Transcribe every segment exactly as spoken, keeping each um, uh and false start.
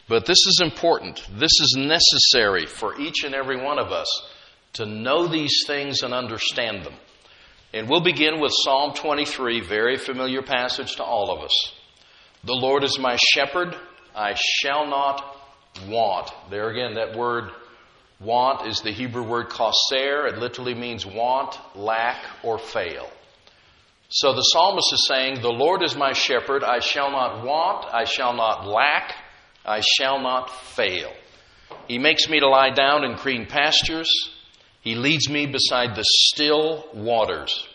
But this is important. This is necessary for each and every one of us to know these things and understand them. And we'll begin with Psalm twenty-three, very familiar passage to all of us. The Lord is my shepherd, I shall not want. There again, that word want is the Hebrew word chaser. It literally means want, lack, or fail. So the psalmist is saying, the Lord is my shepherd, I shall not want, I shall not lack, I shall not fail. He makes me to lie down in green pastures. He leads me beside the still waters.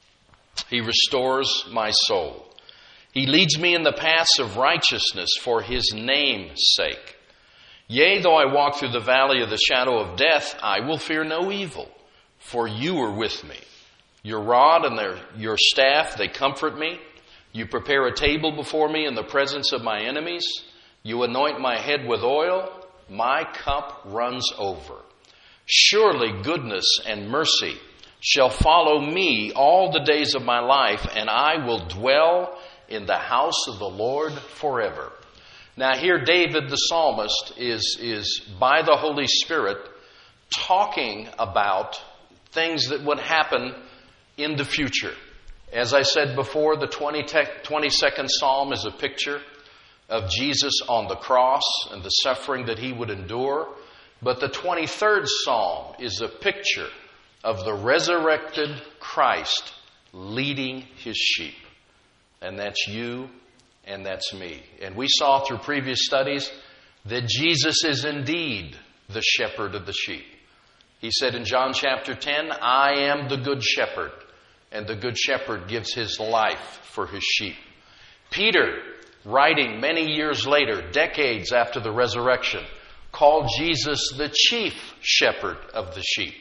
He restores my soul. He leads me in the paths of righteousness for His name's sake. Yea, though I walk through the valley of the shadow of death, I will fear no evil, for You are with me. Your rod and their, your staff, they comfort me. You prepare a table before me in the presence of my enemies. You anoint my head with oil. My cup runs over. Surely goodness and mercy shall follow me all the days of my life, and I will dwell in the house of the Lord forever. Now here David the psalmist is, is by the Holy Spirit talking about things that would happen in the future. As I said before, the twenty-second Psalm is a picture of Jesus on the cross and the suffering that He would endure. But the twenty-third Psalm is a picture of the resurrected Christ leading His sheep. And that's you and that's me. And we saw through previous studies that Jesus is indeed the shepherd of the sheep. He said in John chapter ten, I am the good shepherd, and the good shepherd gives his life for his sheep. Peter, writing many years later, decades after the resurrection, called Jesus the chief shepherd of the sheep.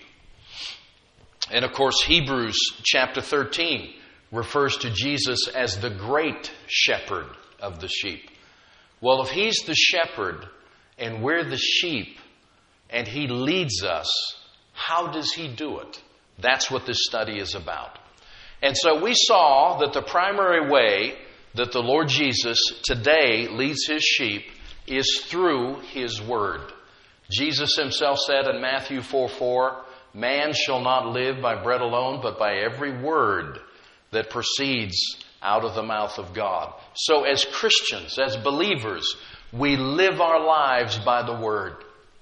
And of course, Hebrews chapter thirteen refers to Jesus as the great shepherd of the sheep. Well, if He's the shepherd and we're the sheep and He leads us, how does He do it? That's what this study is about. And so we saw that the primary way that the Lord Jesus today leads His sheep is through His Word. Jesus Himself said in Matthew four four, man shall not live by bread alone, but by every word that proceeds out of the mouth of God. So as Christians, as believers, we live our lives by the Word.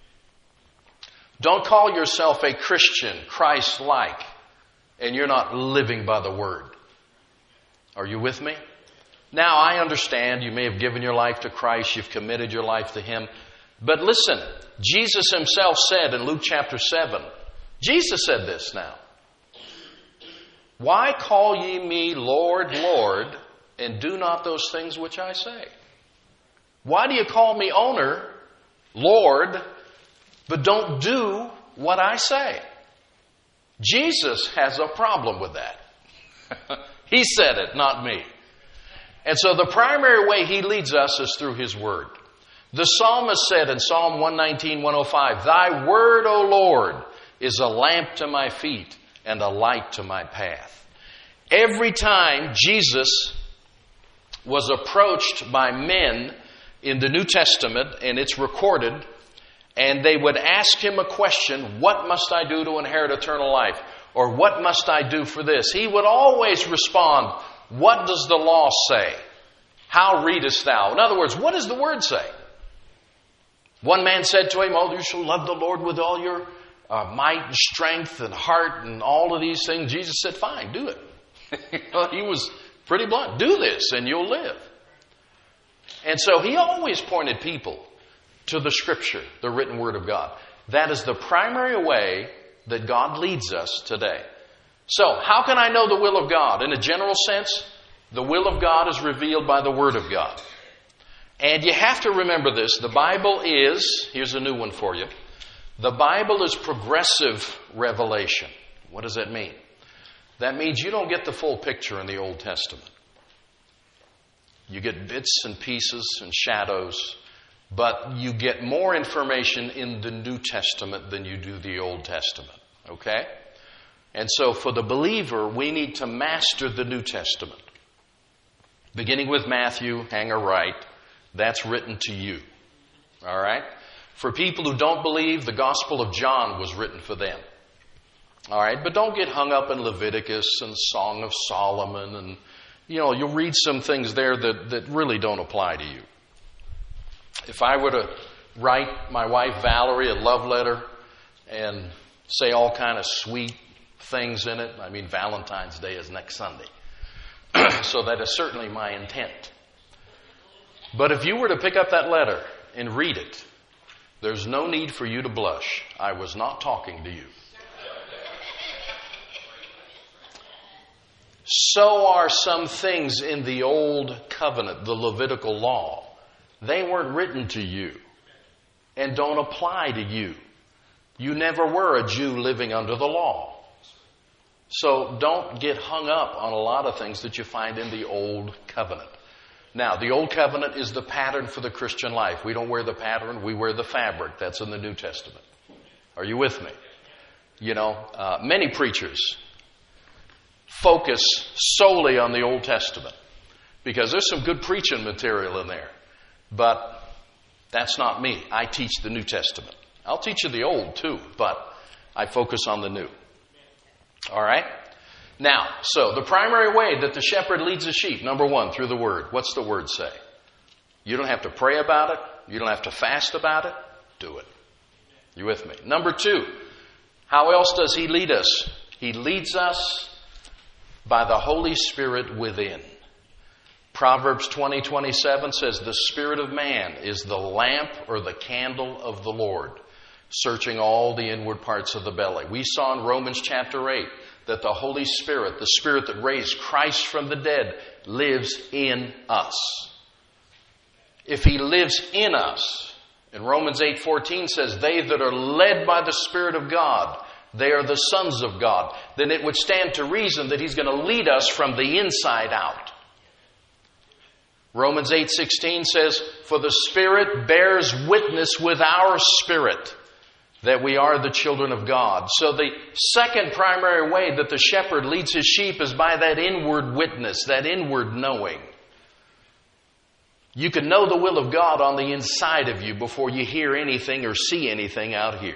Don't call yourself a Christian, Christ-like, and you're not living by the Word. Are you with me? Now, I understand you may have given your life to Christ, you've committed your life to Him. But listen, Jesus Himself said in Luke chapter seven, Jesus said this now, why call ye me Lord, Lord, and do not those things which I say? Why do you call me owner, Lord, but don't do what I say? Jesus has a problem with that. He said it, not me. And so the primary way He leads us is through His Word. The psalmist said in Psalm one nineteen, one oh five, Thy word, O Lord, is a lamp to my feet and a light to my path. Every time Jesus was approached by men in the New Testament, and it's recorded, and they would ask Him a question, what must I do to inherit eternal life? Or what must I do for this? He would always respond, what does the law say? How readest thou? In other words, what does the Word say? One man said to Him, oh, you shall love the Lord with all your uh, might and strength and heart and all of these things. Jesus said, fine, do it. He was pretty blunt. Do this and you'll live. And so He always pointed people to the Scripture, the written Word of God. That is the primary way that God leads us today. So, how can I know the will of God? In a general sense, the will of God is revealed by the Word of God. And you have to remember this. The Bible is, here's a new one for you. The Bible is progressive revelation. What does that mean? That means you don't get the full picture in the Old Testament. You get bits and pieces and shadows, but you get more information in the New Testament than you do the Old Testament. Okay? And so for the believer, we need to master the New Testament. Beginning with Matthew, hang a right, that's written to you. All right? For people who don't believe, the Gospel of John was written for them. All right? But don't get hung up in Leviticus and Song of Solomon. And, you know, you'll read some things there that, that really don't apply to you. If I were to write my wife Valerie a love letter and say all kind of sweet things in it, I mean, Valentine's Day is next Sunday. So that is certainly my intent. But if you were to pick up that letter and read it, there's no need for you to blush. I was not talking to you. So are some things in the Old Covenant, the Levitical law. They weren't written to you and don't apply to you. You never were a Jew living under the law. So don't get hung up on a lot of things that you find in the Old Covenant. Now, the Old Covenant is the pattern for the Christian life. We don't wear the pattern, we wear the fabric. That's in the New Testament. Are you with me? You know, uh, many preachers focus solely on the Old Testament because there's some good preaching material in there. But that's not me. I teach the New Testament. I'll teach you the Old too, but I focus on the New. All right? Now, so the primary way that the shepherd leads the sheep, number one, through the Word. What's the Word say? You don't have to pray about it. You don't have to fast about it. Do it. You with me? Number two, how else does He lead us? He leads us by the Holy Spirit within. Proverbs twenty twenty-seven says, the spirit of man is the lamp or the candle of the Lord, searching all the inward parts of the belly. We saw in Romans chapter eight that the Holy Spirit, the Spirit that raised Christ from the dead, lives in us. If He lives in us, and Romans eight fourteen says, they that are led by the Spirit of God, they are the sons of God, then it would stand to reason that He's going to lead us from the inside out. Romans eight sixteen says, for the Spirit bears witness with our spirit that we are the children of God. So the second primary way that the shepherd leads his sheep is by that inward witness, that inward knowing. You can know the will of God on the inside of you before you hear anything or see anything out here.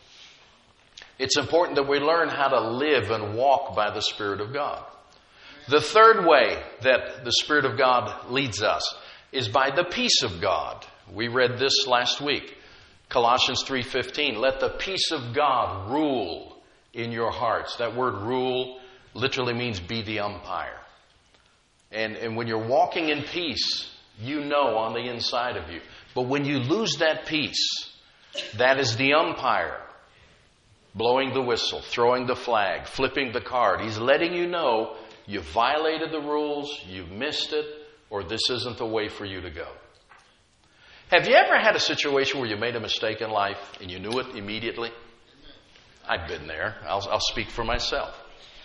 It's important that we learn how to live and walk by the Spirit of God. The third way that the Spirit of God leads us is by the peace of God. We read this last week. Colossians three fifteen, let the peace of God rule in your hearts. That word rule literally means be the umpire. And, and when you're walking in peace, you know on the inside of you. But when you lose that peace, that is the umpire blowing the whistle, throwing the flag, flipping the card. He's letting you know you violated the rules, you missed it, or this isn't the way for you to go. Have you ever had a situation where you made a mistake in life and you knew it immediately? I've been there. I'll, I'll speak for myself.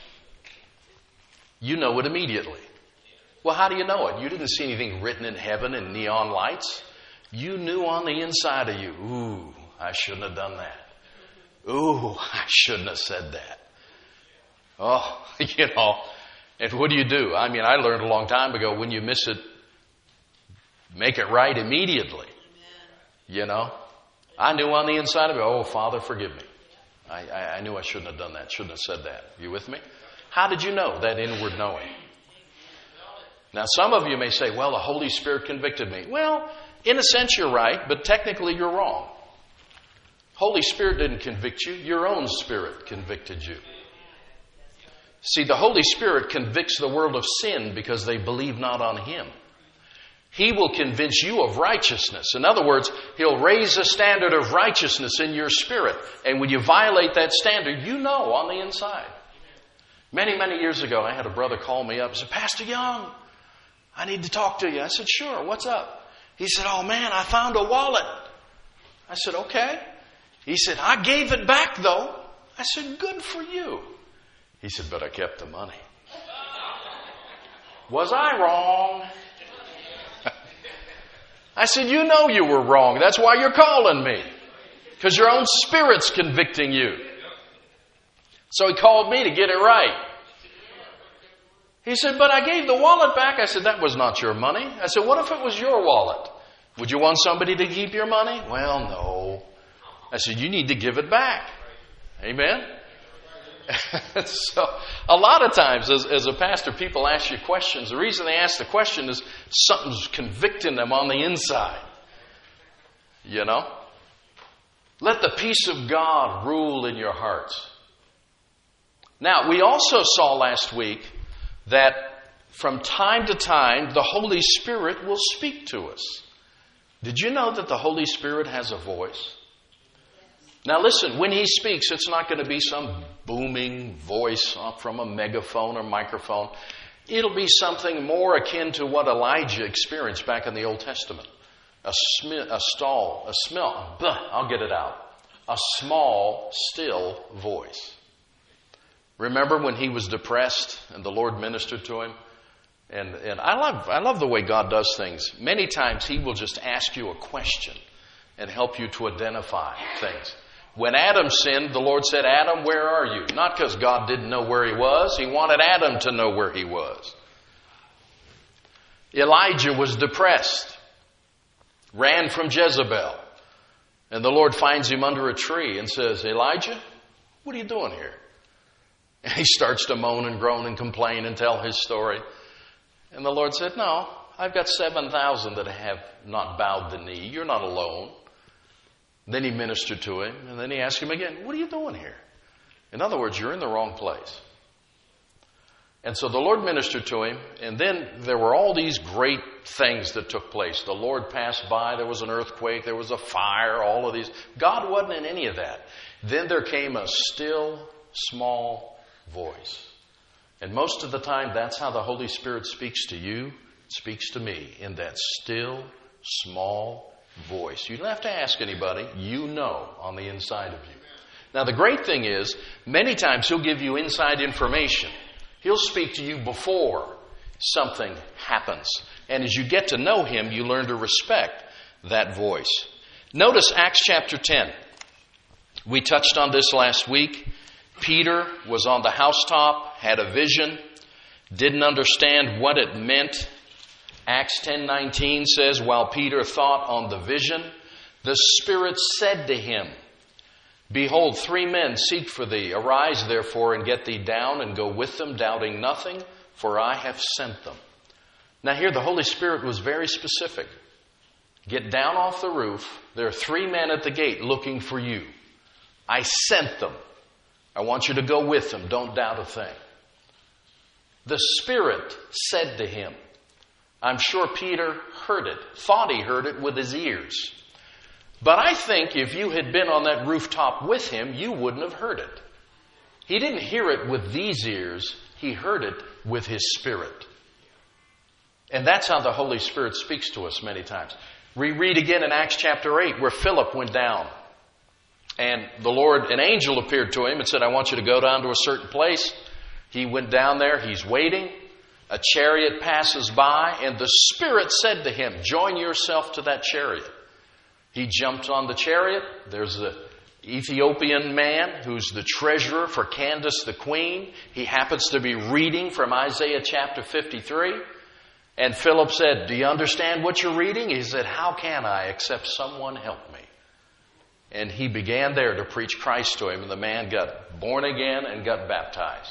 You know it immediately. Well, how do you know it? You didn't see anything written in heaven in neon lights. You knew on the inside of you, ooh, I shouldn't have done that. Ooh, I shouldn't have said that. Oh, you know, and what do you do? I mean, I learned a long time ago, when you miss it, make it right immediately. You know, I knew on the inside of me, oh, Father, forgive me. I, I, I knew I shouldn't have done that, shouldn't have said that. You with me? How did you know that inward knowing? Now, some of you may say, well, the Holy Spirit convicted me. Well, in a sense, you're right, but technically you're wrong. Holy Spirit didn't convict you. Your own spirit convicted you. See, the Holy Spirit convicts the world of sin because they believe not on Him. He will convince you of righteousness. In other words, He'll raise a standard of righteousness in your spirit. And when you violate that standard, you know on the inside. Many, many years ago, I had a brother call me up and said, Pastor Young, I need to talk to you. I said, sure, what's up? He said, oh man, I found a wallet. I said, okay. He said, I gave it back though. I said, good for you. He said, but I kept the money. Was I wrong? I said, you know you were wrong. That's why you're calling me. Because your own spirit's convicting you. So he called me to get it right. He said, but I gave the wallet back. I said, that was not your money. I said, what if it was your wallet? Would you want somebody to keep your money? Well, no. I said, you need to give it back. Amen? So, a lot of times as, as a pastor, people ask you questions. The reason they ask the question is something's convicting them on the inside. You know? Let the peace of God rule in your hearts. Now, we also saw last week that from time to time, the Holy Spirit will speak to us. Did you know that the Holy Spirit has a voice? Now listen, when He speaks, it's not going to be some booming voice from a megaphone or microphone. It'll be something more akin to what Elijah experienced back in the Old Testament. A, sm- a stall, a smell, I'll get it out. A small, still voice. Remember when he was depressed and the Lord ministered to him? And and I love I love the way God does things. Many times He will just ask you a question and help you to identify things. When Adam sinned, the Lord said, Adam, where are you? Not because God didn't know where he was. He wanted Adam to know where he was. Elijah was depressed, ran from Jezebel. And the Lord finds him under a tree and says, Elijah, what are you doing here? And he starts to moan and groan and complain and tell his story. And the Lord said, no, I've got seven thousand that have not bowed the knee. You're not alone. Then he ministered to him, and then he asked him again, what are you doing here? In other words, you're in the wrong place. And so the Lord ministered to him, and then there were all these great things that took place. The Lord passed by, there was an earthquake, there was a fire, all of these. God wasn't in any of that. Then there came a still, small voice. And most of the time, that's how the Holy Spirit speaks to you, speaks to me, in that still, small voice. You don't have to ask anybody. You know on the inside of you. Now, the great thing is, many times He'll give you inside information. He'll speak to you before something happens. And as you get to know Him, you learn to respect that voice. Notice Acts chapter ten. We touched on this last week. Peter was on the housetop, had a vision, didn't understand what it meant. Acts ten nineteen says, while Peter thought on the vision, the Spirit said to him, behold, three men seek for thee. Arise, therefore, and get thee down and go with them, doubting nothing, for I have sent them. Now here the Holy Spirit was very specific. Get down off the roof. There are three men at the gate looking for you. I sent them. I want you to go with them. Don't doubt a thing. The Spirit said to him. I'm sure Peter heard it, thought he heard it with his ears. But I think if you had been on that rooftop with him, you wouldn't have heard it. He didn't hear it with these ears. He heard it with His Spirit. And that's how the Holy Spirit speaks to us many times. We read again in Acts chapter eight where Philip went down. And the Lord, an angel appeared to him and said, I want you to go down to a certain place. He went down there. He's waiting. A chariot passes by, and the Spirit said to him, join yourself to that chariot. He jumped on the chariot. There's the Ethiopian man who's the treasurer for Candace the queen. He happens to be reading from Isaiah chapter fifty-three. And Philip said, do you understand what you're reading? He said, how can I except someone help me? And he began there to preach Christ to him, and the man got born again and got baptized.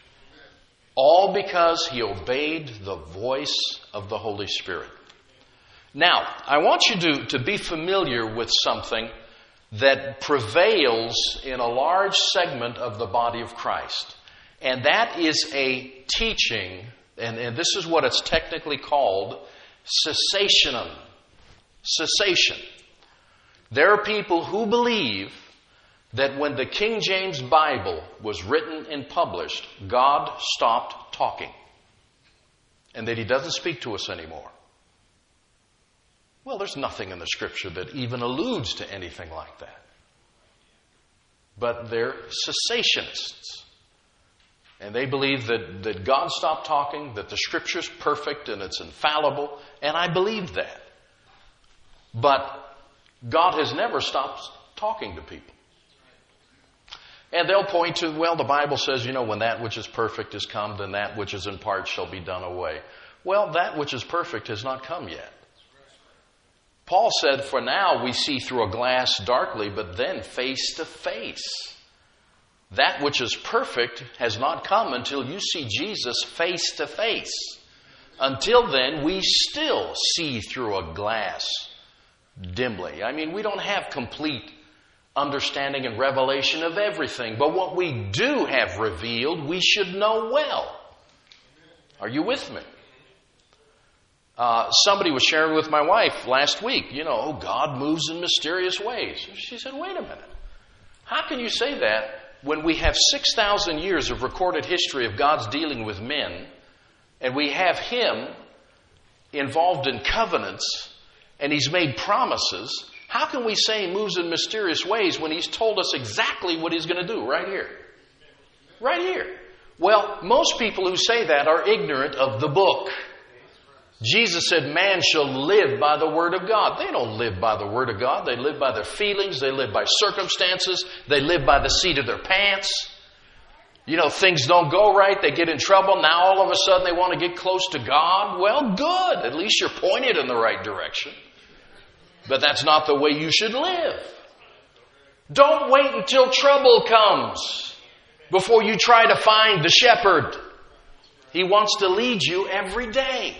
All because he obeyed the voice of the Holy Spirit. Now, I want you to, to be familiar with something that prevails in a large segment of the body of Christ. And that is a teaching, and, and this is what it's technically called, cessationism. Cessation. There are people who believe that when the King James Bible was written and published, God stopped talking. And that He doesn't speak to us anymore. Well, there's nothing in the Scripture that even alludes to anything like that. But they're cessationists. And they believe that, that God stopped talking, that the Scripture's perfect and it's infallible. And I believe that. But God has never stopped talking to people. And they'll point to, well, the Bible says, you know, when that which is perfect is come, then that which is in part shall be done away. Well, that which is perfect has not come yet. Paul said, for now we see through a glass darkly, but then face to face. That which is perfect has not come until you see Jesus face to face. Until then, we still see through a glass dimly. I mean, we don't have complete understanding and revelation of everything, but what we do have revealed, we should know well. Are you with me? Uh, somebody was sharing with my wife last week, you know, oh, God moves in mysterious ways. She said, wait a minute. How can you say that when we have six thousand years of recorded history of God's dealing with men, and we have Him involved in covenants, and He's made promises? How can we say He moves in mysterious ways when He's told us exactly what He's going to do right here? Right here. Well, most people who say that are ignorant of the book. Jesus said, man shall live by the Word of God. They don't live by the Word of God. They live by their feelings. They live by circumstances. They live by the seat of their pants. You know, things don't go right. They get in trouble. Now all of a sudden they want to get close to God. Well, good. At least you're pointed in the right direction. But that's not the way you should live. Don't wait until trouble comes before you try to find the shepherd. He wants to lead you every day.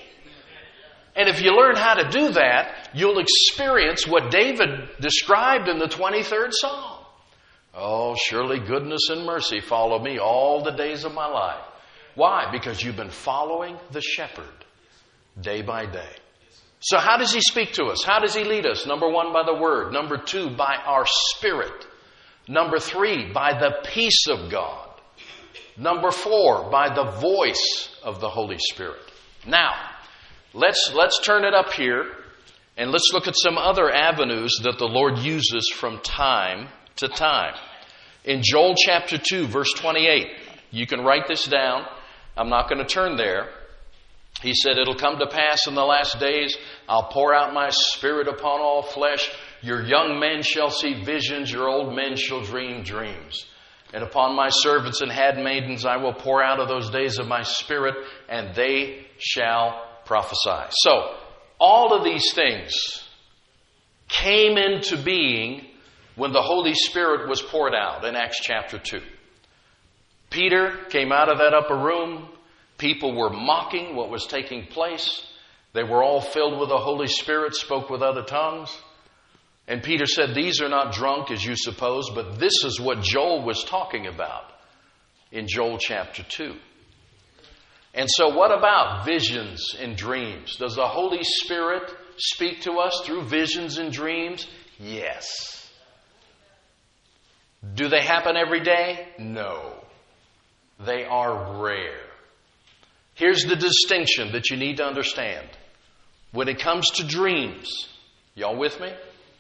And if you learn how to do that, you'll experience what David described in the twenty-third Psalm. Oh, surely goodness and mercy follow me all the days of my life. Why? Because you've been following the shepherd day by day. So how does He speak to us? How does He lead us? Number one, by the Word. Number two, by our spirit. Number three, by the peace of God. Number four, by the voice of the Holy Spirit. Now, let's let's turn it up here and let's look at some other avenues that the Lord uses from time to time. In Joel chapter two, verse twenty-eight, you can write this down. I'm not going to turn there. He said, it'll come to pass in the last days, I'll pour out my Spirit upon all flesh. Your young men shall see visions, your old men shall dream dreams. And upon my servants and handmaidens I will pour out of those days of my Spirit, and they shall prophesy. So, all of these things came into being when the Holy Spirit was poured out in Acts chapter two. Peter came out of that upper room. People were mocking what was taking place. They were all filled with the Holy Spirit, spoke with other tongues. And Peter said, these are not drunk as you suppose, but this is what Joel was talking about in Joel chapter two. And so what about visions and dreams? Does the Holy Spirit speak to us through visions and dreams? Yes. Do they happen every day? No. They are rare. Here's the distinction that you need to understand. When it comes to dreams, y'all with me?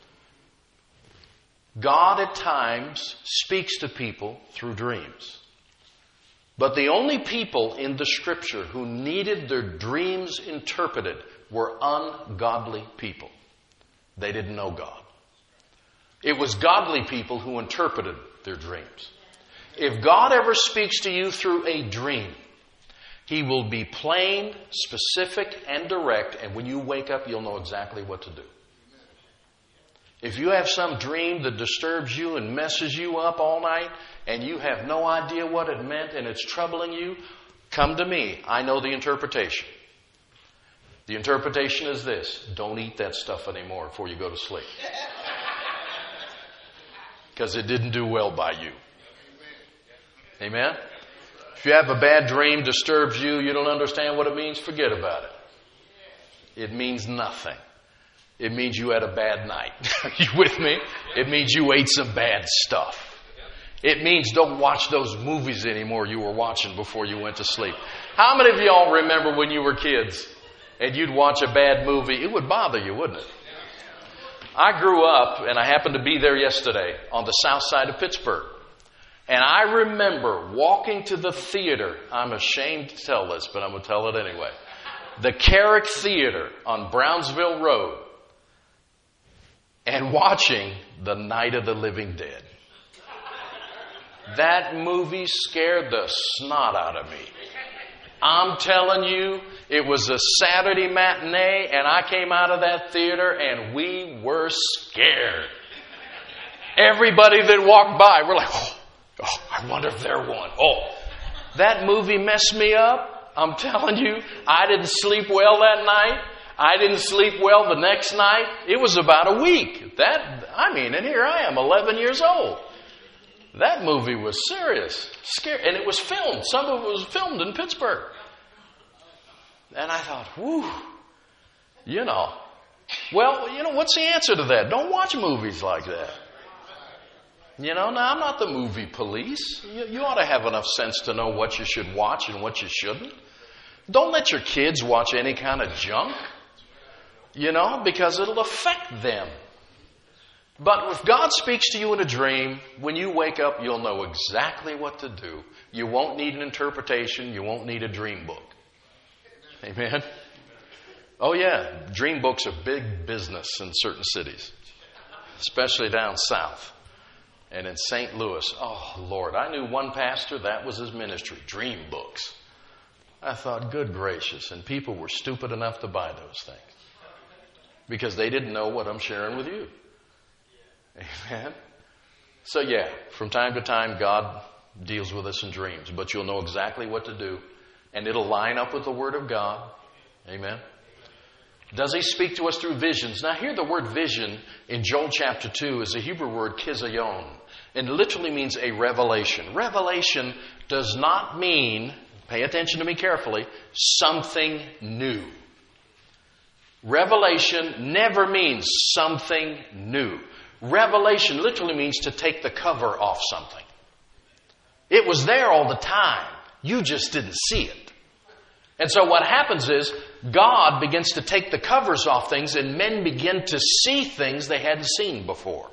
God at times speaks to people through dreams. But the only people in the Scripture who needed their dreams interpreted were ungodly people. They didn't know God. It was godly people who interpreted their dreams. If God ever speaks to you through a dream, He will be plain, specific, and direct, and when you wake up, you'll know exactly what to do. If you have some dream that disturbs you and messes you up all night, and you have no idea what it meant and it's troubling you, come to me. I know the interpretation. The interpretation is this: don't eat that stuff anymore before you go to sleep. Because it didn't do well by you. Amen? If you have a bad dream, disturbs you, you don't understand what it means, forget about it. It means nothing. It means you had a bad night. Are you with me? It means you ate some bad stuff. It means don't watch those movies anymore you were watching before you went to sleep. How many of y'all remember when you were kids and you'd watch a bad movie? It would bother you, wouldn't it? I grew up, and I happened to be there yesterday, on the south side of Pittsburgh. And I remember walking to the theater. I'm ashamed to tell this, but I'm going to tell it anyway. The Carrick Theater on Brownsville Road. And watching The Night of the Living Dead. That movie scared the snot out of me. I'm telling you, it was a Saturday matinee, and I came out of that theater, and we were scared. Everybody that walked by, we're like, oh, oh, I wonder if they're one. Oh, that movie messed me up. I'm telling you, I didn't sleep well that night. I didn't sleep well the next night. It was about a week. That, I mean, and here I am, eleven years old. That movie was serious, scary, and it was filmed. Some of it was filmed in Pittsburgh. And I thought, whew, you know. Well, you know, what's the answer to that? Don't watch movies like that. You know, now I'm not the movie police. You, you ought to have enough sense to know what you should watch and what you shouldn't. Don't let your kids watch any kind of junk, you know, because it'll affect them. But if God speaks to you in a dream, when you wake up, you'll know exactly what to do. You won't need an interpretation. You won't need a dream book. Amen? Oh, yeah. Dream books are big business in certain cities, especially down south and in Saint Louis. Oh, Lord, I knew one pastor, that was his ministry, dream books. I thought, good gracious, and people were stupid enough to buy those things because they didn't know what I'm sharing with you. Amen? So yeah, from time to time, God deals with us in dreams, but you'll know exactly what to do, and it'll line up with the Word of God. Amen? Does He speak to us through visions? Now here the word vision in Joel chapter two is a Hebrew word, kizayon, and it literally means a revelation. Revelation does not mean, pay attention to me carefully, something new. Revelation never means something new. Revelation literally means to take the cover off something. It was there all the time. You just didn't see it. And so what happens is God begins to take the covers off things and men begin to see things they hadn't seen before.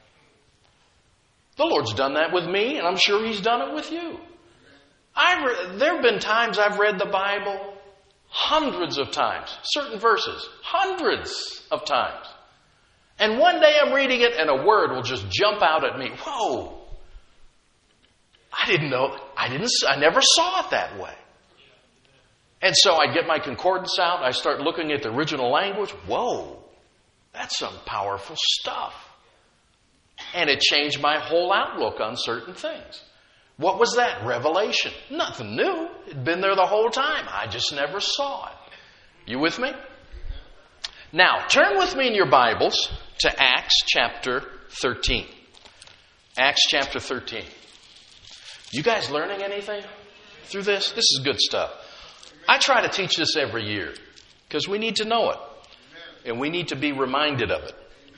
The Lord's done that with me, and I'm sure He's done it with you. I've re- there have been times I've read the Bible hundreds of times, certain verses, hundreds of times. And one day I'm reading it and a word will just jump out at me. Whoa! I didn't know, I didn't, I never saw it that way. And so I get my concordance out, I start looking at the original language. Whoa! That's some powerful stuff. And it changed my whole outlook on certain things. What was that? Revelation. Nothing new. It'd been there the whole time. I just never saw it. You with me? Now, turn with me in your Bibles to Acts chapter thirteen. Acts chapter thirteen. You guys learning anything through this? This is good stuff. I try to teach this every year because we need to know it. And we need to be reminded of it.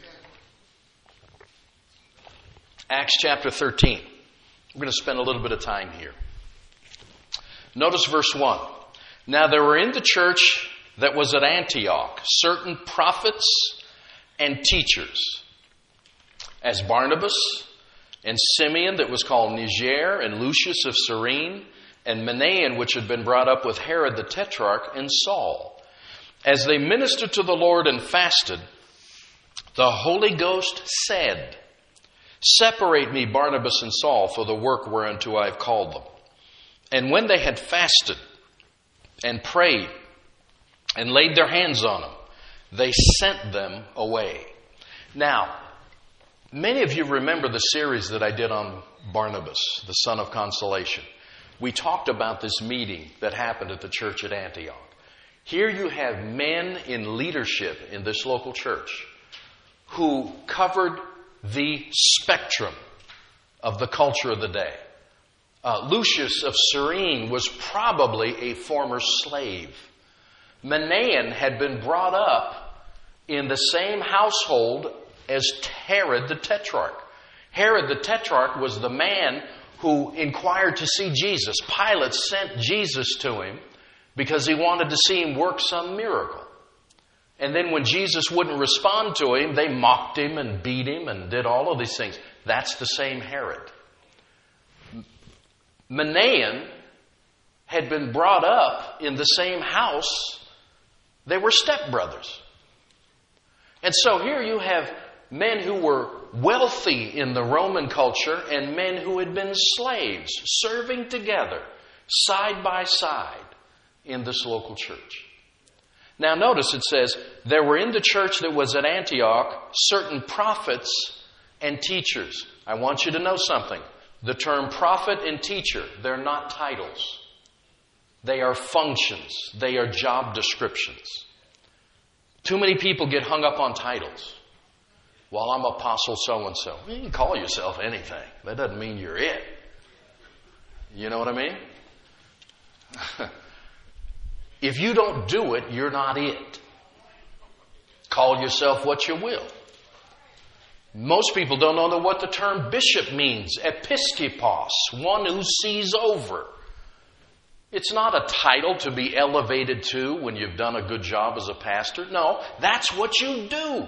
Acts chapter thirteen. We're going to spend a little bit of time here. Notice verse one. Now there were in the church that was at Antioch certain prophets and teachers, as Barnabas and Simeon that was called Niger, and Lucius of Cyrene, and Manaen which had been brought up with Herod the Tetrarch, and Saul. As they ministered to the Lord and fasted, the Holy Ghost said, Separate me, Barnabas and Saul, for the work whereunto I have called them. And when they had fasted and prayed and laid their hands on them, they sent them away. Now, many of you remember the series that I did on Barnabas, the son of consolation. We talked about this meeting that happened at the church at Antioch. Here you have men in leadership in this local church who covered the spectrum of the culture of the day. Uh, Lucius of Cyrene was probably a former slave. Manaen had been brought up in the same household as Herod the Tetrarch. Herod the Tetrarch was the man who inquired to see Jesus. Pilate sent Jesus to him because he wanted to see him work some miracle. And then when Jesus wouldn't respond to him, they mocked him and beat him and did all of these things. That's the same Herod. Manaen had been brought up in the same house. They were stepbrothers. And so here you have men who were wealthy in the Roman culture and men who had been slaves, serving together, side by side. in this local church. Now notice it says, there were in the church that was at Antioch certain prophets and teachers. I want you to know something. The term prophet and teacher, they're not titles. They are functions. They are job descriptions. Too many people get hung up on titles. Well, I'm apostle so-and-so. You can call yourself anything. That doesn't mean you're it. You know what I mean? If you don't do it, you're not it. Call yourself what you will. Most people don't know what the term bishop means. Episkopos, one who sees over. It's not a title to be elevated to when you've done a good job as a pastor. No, that's what you do.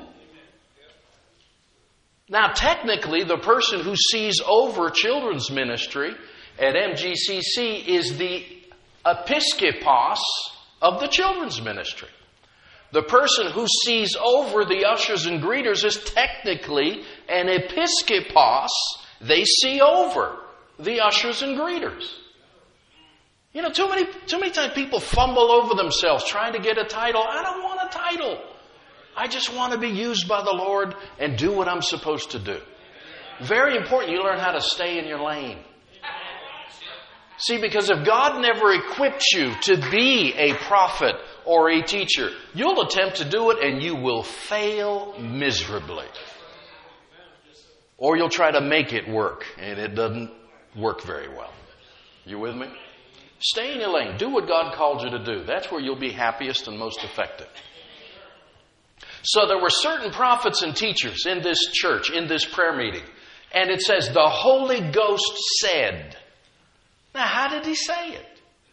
Now, technically, the person who sees over children's ministry at M G C C is the episkopos of the children's ministry. The person who sees over the ushers and greeters is technically an episkopos. They see over the ushers and greeters. You know, too many, too many times people fumble over themselves trying to get a title. I don't want a title. I just want to be used by the Lord and do what I'm supposed to do. Very important you learn how to stay in your lane. See, because if God never equipped you to be a prophet or a teacher, you'll attempt to do it and you will fail miserably. Or you'll try to make it work and it doesn't work very well. You with me? Stay in your lane. Do what God called you to do. That's where you'll be happiest and most effective. So there were certain prophets and teachers in this church, in this prayer meeting. And it says, the Holy Ghost said. Now, how did he say it?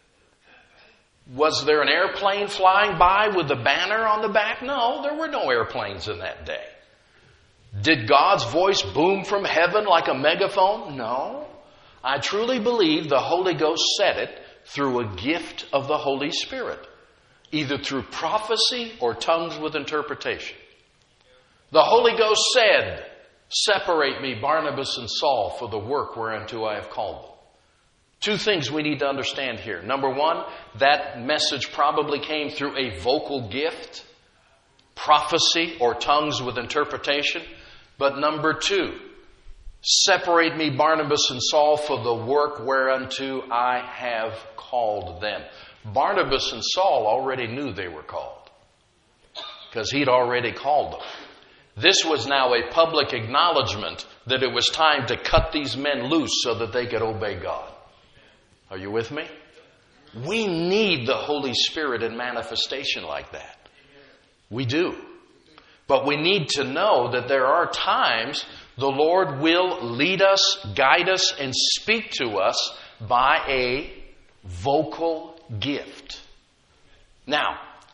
Was there an airplane flying by with a banner on the back? No, there were no airplanes in that day. Did God's voice boom from heaven like a megaphone? No. I truly believe the Holy Ghost said it through a gift of the Holy Spirit, either through prophecy or tongues with interpretation. The Holy Ghost said, separate me, Barnabas and Saul, for the work whereunto I have called them. Two things we need to understand here. Number one, that message probably came through a vocal gift, prophecy or tongues with interpretation. But number two, separate me, Barnabas and Saul, for the work whereunto I have called them. Barnabas and Saul already knew they were called because he'd already called them. This was now a public acknowledgement that it was time to cut these men loose so that they could obey God. Are you with me? We need the Holy Spirit in manifestation like that. We do. But we need to know that there are times the Lord will lead us, guide us, and speak to us by a vocal gift. Now,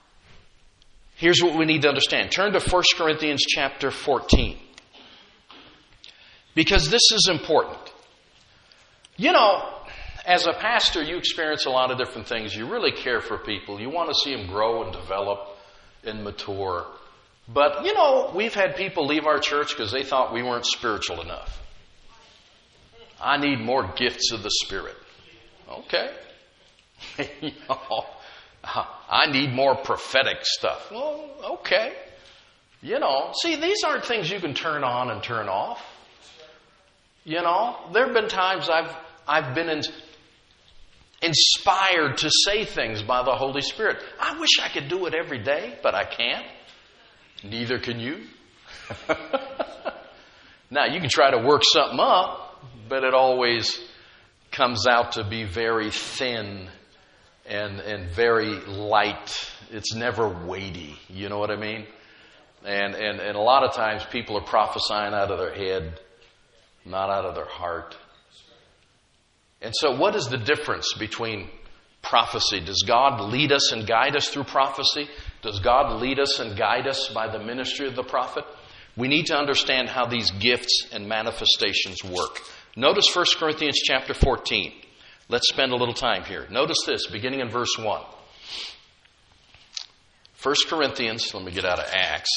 here's what we need to understand. Turn to First Corinthians chapter fourteen. Because this is important. You know, as a pastor, you experience a lot of different things. You really care for people. You want to see them grow and develop and mature. But, you know, we've had people leave our church because they thought we weren't spiritual enough. I need more gifts of the Spirit. Okay. you know, I need more prophetic stuff. Well, okay. You know, see, these aren't things you can turn on and turn off. You know, there have been times I've I've been in, inspired to say things by the Holy Spirit. I wish I could do it every day, but I can't. Neither can you. Now, you can try to work something up, but it always comes out to be very thin and, and very light. It's never weighty. You know what I mean? And, and, and a lot of times people are prophesying out of their head, not out of their heart. And so what is the difference between prophecy? Does God lead us and guide us through prophecy? Does God lead us and guide us by the ministry of the prophet? We need to understand how these gifts and manifestations work. Notice First Corinthians chapter fourteen. Let's spend a little time here. Notice this, beginning in verse one. First Corinthians, let me get out of Acts.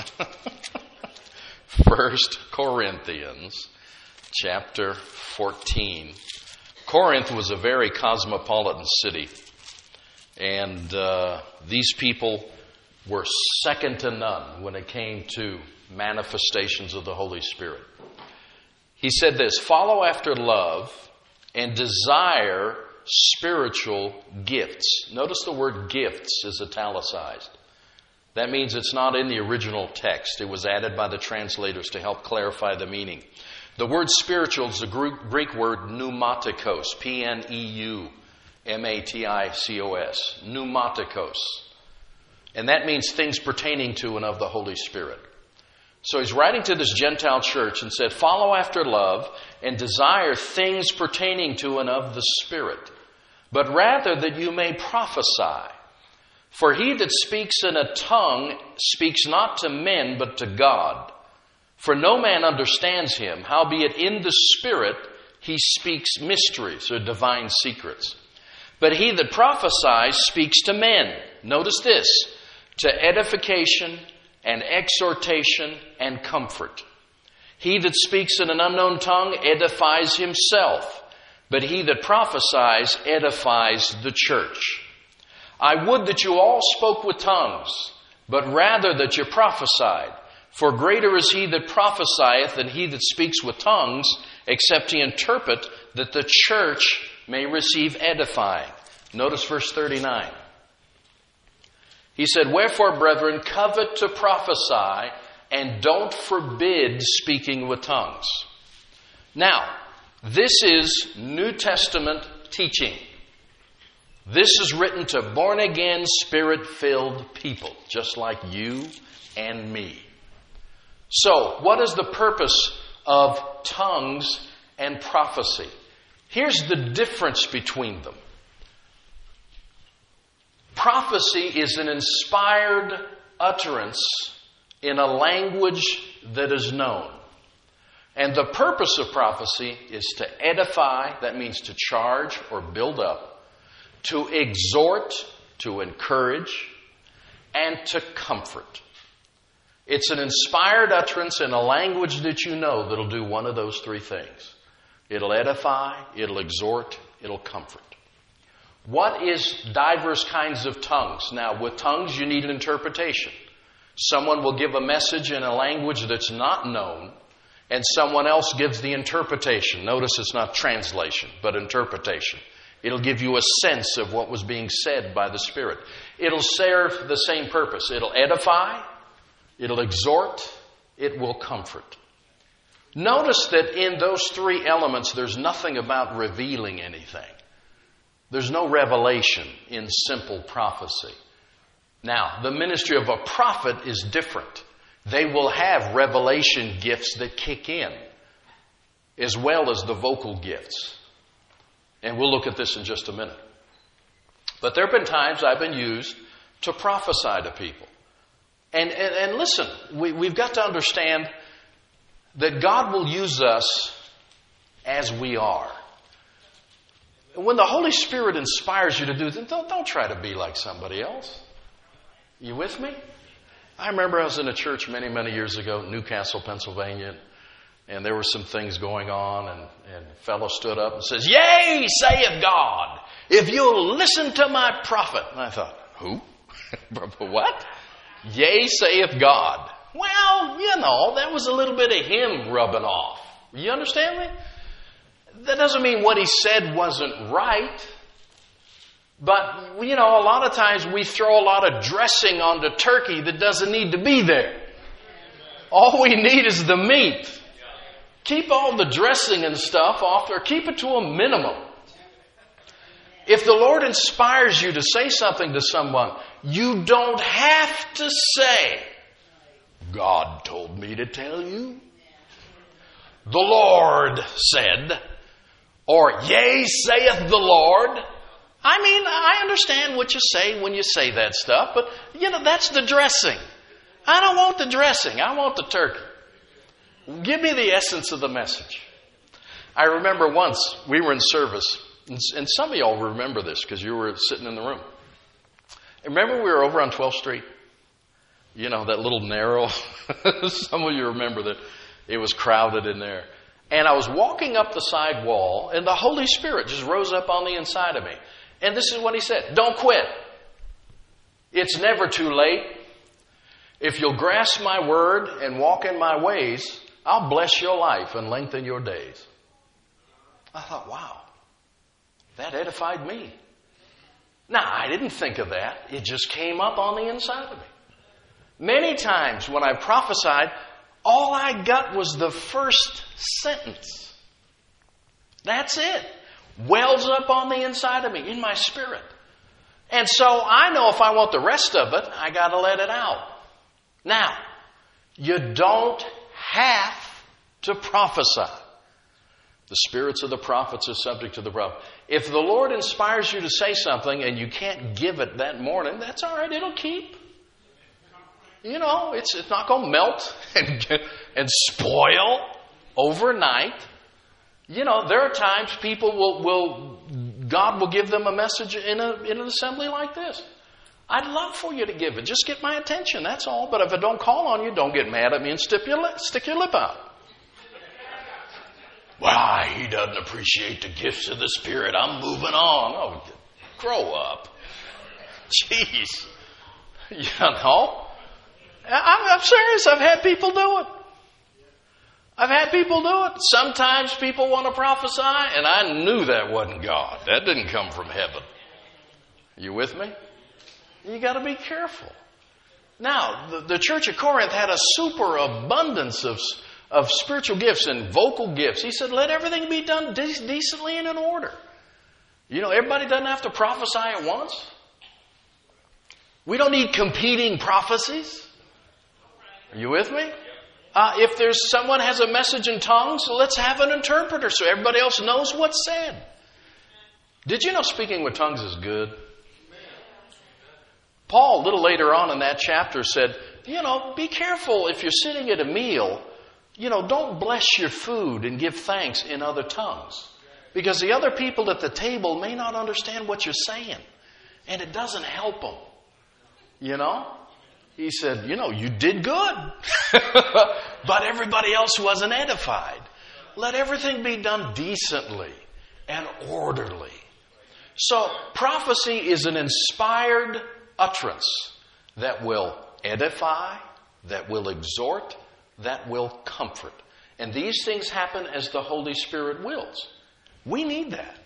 First Corinthians chapter fourteen. Corinth was a very cosmopolitan city. And uh, these people were second to none when it came to manifestations of the Holy Spirit. He said this, follow after love and desire spiritual gifts. Notice the word gifts is italicized. That means it's not in the original text. It was added by the translators to help clarify the meaning. The word spiritual is the Greek word pneumatikos, P N E U M A T I C O S, pneumatikos. And that means things pertaining to and of the Holy Spirit. So he's writing to this Gentile church and said, follow after love and desire things pertaining to and of the Spirit, but rather that you may prophesy. For he that speaks in a tongue speaks not to men, but to God. For no man understands him, howbeit in the Spirit he speaks mysteries or divine secrets. But he that prophesies speaks to men. Notice this, to edification and exhortation and comfort. He that speaks in an unknown tongue edifies himself, but he that prophesies edifies the church. I would that you all spoke with tongues, but rather that you prophesied. For greater is he that prophesieth than he that speaks with tongues, except he interpret, that the church may receive edifying. Notice verse thirty-nine. He said, wherefore, brethren, covet to prophesy, and don't forbid speaking with tongues. Now, this is New Testament teaching. This is written to born-again, Spirit-filled people, just like you and me. So, what is the purpose of tongues and prophecy? Here's the difference between them. Prophecy is an inspired utterance in a language that is known. And the purpose of prophecy is to edify, that means to charge or build up, to exhort, to encourage, and to comfort. It's an inspired utterance in a language that you know that'll do one of those three things. It'll edify, it'll exhort, it'll comfort. What is diverse kinds of tongues? Now, with tongues, you need an interpretation. Someone will give a message in a language that's not known, and someone else gives the interpretation. Notice it's not translation, but interpretation. It'll give you a sense of what was being said by the Spirit. It'll serve the same purpose. It'll edify, it'll exhort, it will comfort. Notice that in those three elements, there's nothing about revealing anything. There's no revelation in simple prophecy. Now, the ministry of a prophet is different. They will have revelation gifts that kick in, as well as the vocal gifts. And we'll look at this in just a minute. But there have been times I've been used to prophesy to people. And, and, and listen, we, we've got to understand that God will use us as we are. When the Holy Spirit inspires you to do things, don't, don't try to be like somebody else. You with me? I remember I was in a church many, many years ago, Newcastle, Pennsylvania, and there were some things going on, and, and a fellow stood up and says, "Yea, saith God, if you'll listen to my prophet." And I thought, who? What? Yea, saith God. Well, you know, that was a little bit of him rubbing off. You understand me? That doesn't mean what he said wasn't right. But, you know, a lot of times we throw a lot of dressing onto turkey that doesn't need to be there. All we need is the meat. Keep all the dressing and stuff off there. Keep it to a minimum. If the Lord inspires you to say something to someone, you don't have to say, "God told me to tell you." "The Lord said," or "Yea, saith the Lord." I mean, I understand what you say when you say that stuff, but, you know, that's the dressing. I don't want the dressing. I want the turkey. Give me the essence of the message. I remember once we were in service, and some of y'all remember this because you were sitting in the room. Remember we were over on twelfth Street? You know, that little narrow. Some of you remember that it was crowded in there. And I was walking up the side wall, and the Holy Spirit just rose up on the inside of me. And this is what he said: "Don't quit. It's never too late. If you'll grasp my word and walk in my ways, I'll bless your life and lengthen your days. I thought, wow, that edified me. Now, I didn't think of that. It just came up on the inside of me. Many times when I prophesied, all I got was the first sentence. That's it. Wells up on the inside of me, in my spirit. And so I know if I want the rest of it, I got to let it out. Now, you don't have to prophesy. The spirits of the prophets are subject to the prophet. If the Lord inspires you to say something and you can't give it that morning, that's all right. It'll keep. You know, it's it's not going to melt and and spoil overnight. You know, there are times people will will God will give them a message in a in an assembly like this. I'd love for you to give it. Just get my attention. That's all. But if I don't call on you, don't get mad at me and stick your lip, stick your lip out. Why, he doesn't appreciate the gifts of the Spirit. I'm moving on. Oh, grow up. Jeez. You know? I'm serious. I've had people do it. I've had people do it. Sometimes people want to prophesy, and I knew that wasn't God. That didn't come from heaven. You with me? You got to be careful. Now, the, the church of Corinth had a superabundance of, of spiritual gifts and vocal gifts. He said, let everything be done de- decently and in order. You know, everybody doesn't have to prophesy at once. We don't need competing prophecies. Are you with me? Uh, if there's someone has a message in tongues, let's have an interpreter so everybody else knows what's said. Did you know speaking with tongues is good? Paul, a little later on in that chapter, said, you know, be careful if you're sitting at a meal. You know, don't bless your food and give thanks in other tongues. Because the other people at the table may not understand what you're saying. And it doesn't help them. You know? He said, you know, you did good. But everybody else wasn't edified. Let everything be done decently and orderly. So prophecy is an inspired utterance that will edify, that will exhort, that will comfort. And these things happen as the Holy Spirit wills. We need that.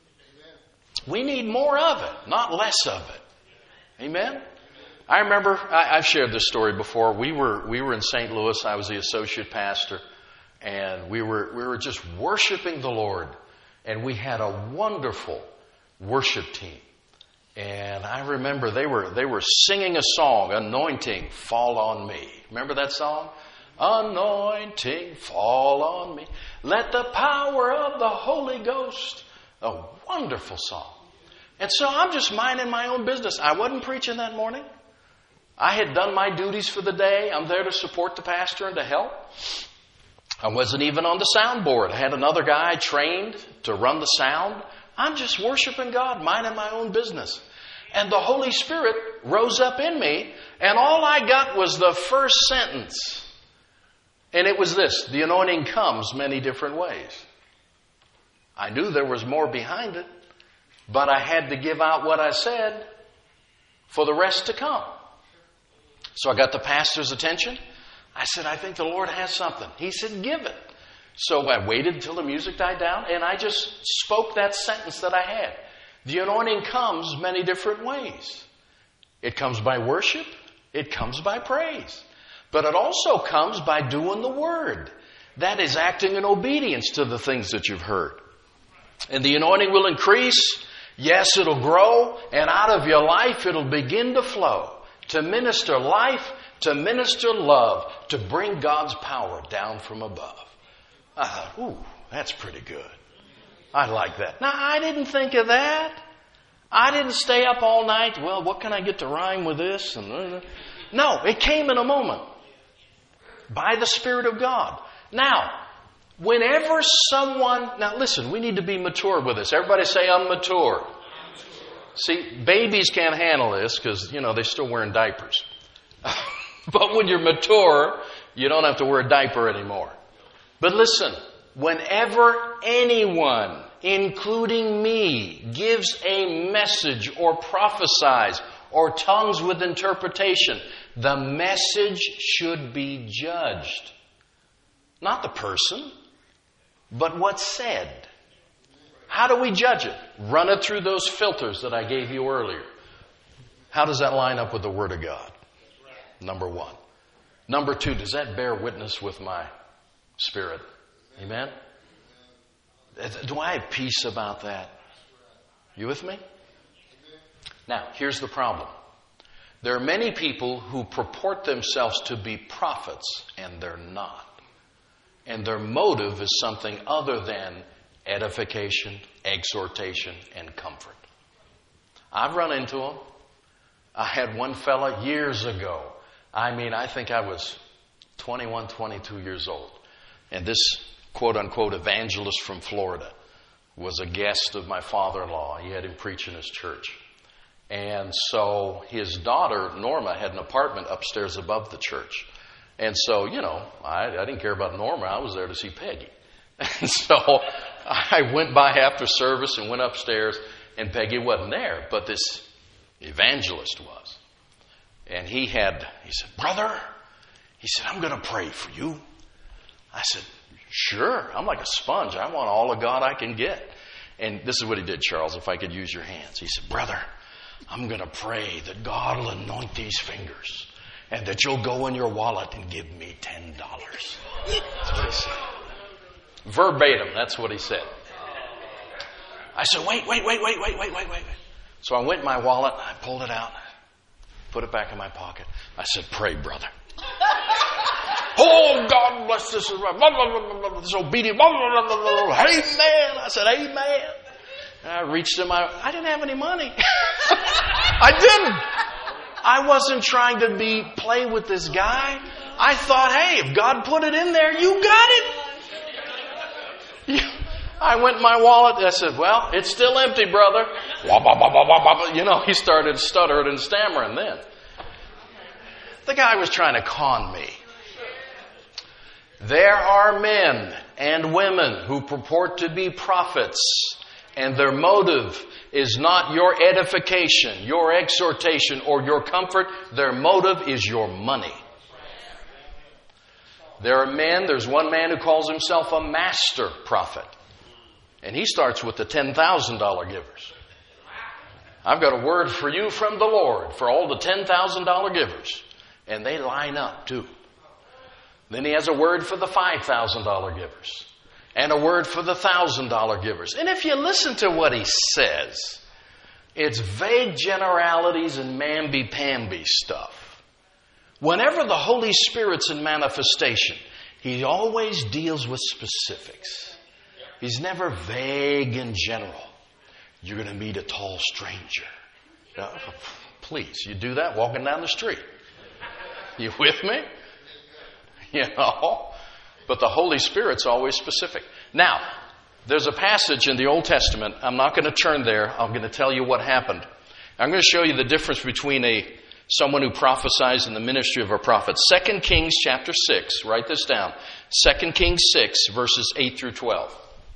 We need more of it, not less of it. Amen? I remember, I, I've shared this story before. We were we were in Saint Louis. I was the associate pastor. And we were we were just worshiping the Lord. And we had a wonderful worship team. And I remember they were they were singing a song, Anointing, Fall on Me. Remember that song? Anointing, fall on me. Let the power of the Holy Ghost. A wonderful song. And so I'm just minding my own business. I wasn't preaching that morning. I had done my duties for the day. I'm there to support the pastor and to help. I wasn't even on the soundboard. I had another guy trained to run the sound. I'm just worshiping God, minding my own business. And the Holy Spirit rose up in me, and all I got was the first sentence. And it was this: the anointing comes many different ways. I knew there was more behind it, but I had to give out what I said for the rest to come. So I got the pastor's attention. I said, I think the Lord has something. He said, give it. So I waited until the music died down, and I just spoke that sentence that I had. The anointing comes many different ways. It comes by worship. It comes by praise. But it also comes by doing the word. That is acting in obedience to the things that you've heard. And the anointing will increase. Yes, it'll grow. And out of your life, it'll begin to flow. To minister life, to minister love, to bring God's power down from above. I thought, ooh, that's pretty good. I like that. Now, I didn't think of that. I didn't stay up all night. Well, what can I get to rhyme with this? And no, it came in a moment. By the Spirit of God. Now, whenever someone... Now, listen, we need to be mature with this. Everybody say, I'm mature. See, babies can't handle this because, you know, they're still wearing diapers. But when you're mature, you don't have to wear a diaper anymore. But listen, whenever anyone, including me, gives a message or prophesies or tongues with interpretation. The message should be judged. Not the person, but what's said. How do we judge it? Run it through those filters that I gave you earlier. How does that line up with the Word of God? Number one. Number two, does that bear witness with my spirit? Amen? Do I have peace about that? You with me? Now, here's the problem. There are many people who purport themselves to be prophets, and they're not. And their motive is something other than edification, exhortation, and comfort. I've run into them. I had one fella years ago. I mean, I think I was twenty-one, twenty-two years old. And this quote-unquote evangelist from Florida was a guest of my father-in-law. He had him preach in his church. And so his daughter, Norma, had an apartment upstairs above the church. And so, you know, I, I didn't care about Norma. I was there to see Peggy. And so I went by after service and went upstairs, and Peggy wasn't there, but this evangelist was. And he had, he said, "Brother," he said, "I'm going to pray for you." I said, "Sure. I'm like a sponge. I want all of God I can get." And this is what he did, Charles, if I could use your hands. He said, "Brother, I'm going to pray that God will anoint these fingers and that you'll go in your wallet and give me ten dollars. That's what he said. Verbatim, that's what he said. I said, wait, wait, wait, wait, wait, wait, wait, wait. So I went in my wallet, I pulled it out, put it back in my pocket. I said, "Pray, brother." "Oh, God bless this, this obedient. Amen." I said, "Amen." And I reached in my, I didn't have any money. I didn't. I wasn't trying to be play with this guy. I thought, hey, if God put it in there, you got it. I went in my wallet. I said, "Well, it's still empty, brother." You know, he started stuttering and stammering then. The guy was trying to con me. There are men and women who purport to be prophets, and their motive is not your edification, your exhortation, or your comfort. Their motive is your money. There are men, there's one man who calls himself a master prophet. And he starts with the ten thousand dollars givers. "I've got a word for you from the Lord for all the ten thousand dollars givers." And they line up too. Then he has a word for the five thousand dollars givers. And a word for the one thousand dollars givers. And if you listen to what he says, it's vague generalities and mamby-pamby stuff. Whenever the Holy Spirit's in manifestation, he always deals with specifics. He's never vague and general. "You're going to meet a tall stranger." Now, please, you do that walking down the street. You with me? You know? But the Holy Spirit's always specific. Now, there's a passage in the Old Testament. I'm not going to turn there. I'm going to tell you what happened. I'm going to show you the difference between a someone who prophesies in the ministry of a prophet. Second Kings chapter six. Write this down. Second Kings six, verses eight through twelve.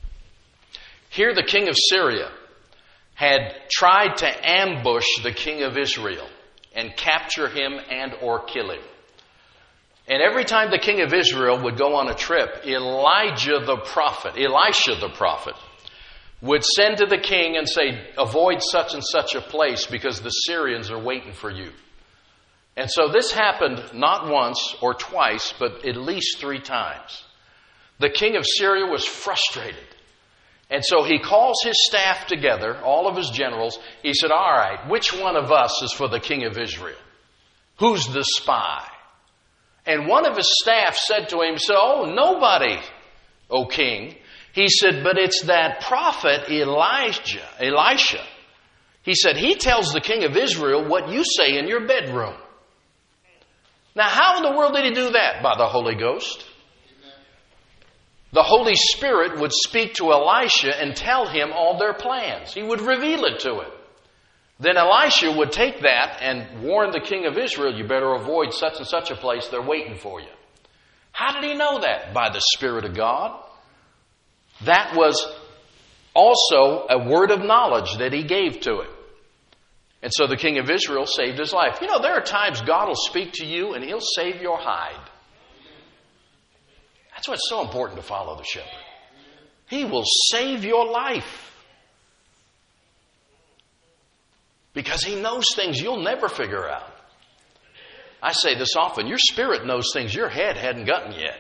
Here the king of Syria had tried to ambush the king of Israel and capture him and or kill him. And every time the king of Israel would go on a trip, Elijah the prophet, Elisha the prophet, would send to the king and say, "Avoid such and such a place because the Syrians are waiting for you." And so this happened not once or twice, but at least three times. The king of Syria was frustrated. And so he calls his staff together, all of his generals. He said, "All right, which one of us is for the king of Israel? Who's the spy?" And one of his staff said to him, said, "Oh, nobody, O king." He said, "But it's that prophet Elijah, Elisha." He said, "He tells the king of Israel what you say in your bedroom." Now, how in the world did he do that? By the Holy Ghost. The Holy Spirit would speak to Elisha and tell him all their plans. He would reveal it to him. Then Elisha would take that and warn the king of Israel, "You better avoid such and such a place. They're waiting for you." How did he know that? By the Spirit of God. That was also a word of knowledge that he gave to him. And so the king of Israel saved his life. You know, there are times God will speak to you and he'll save your hide. That's why it's so important to follow the shepherd. He will save your life. Because he knows things you'll never figure out. I say this often, your spirit knows things your head hadn't gotten yet.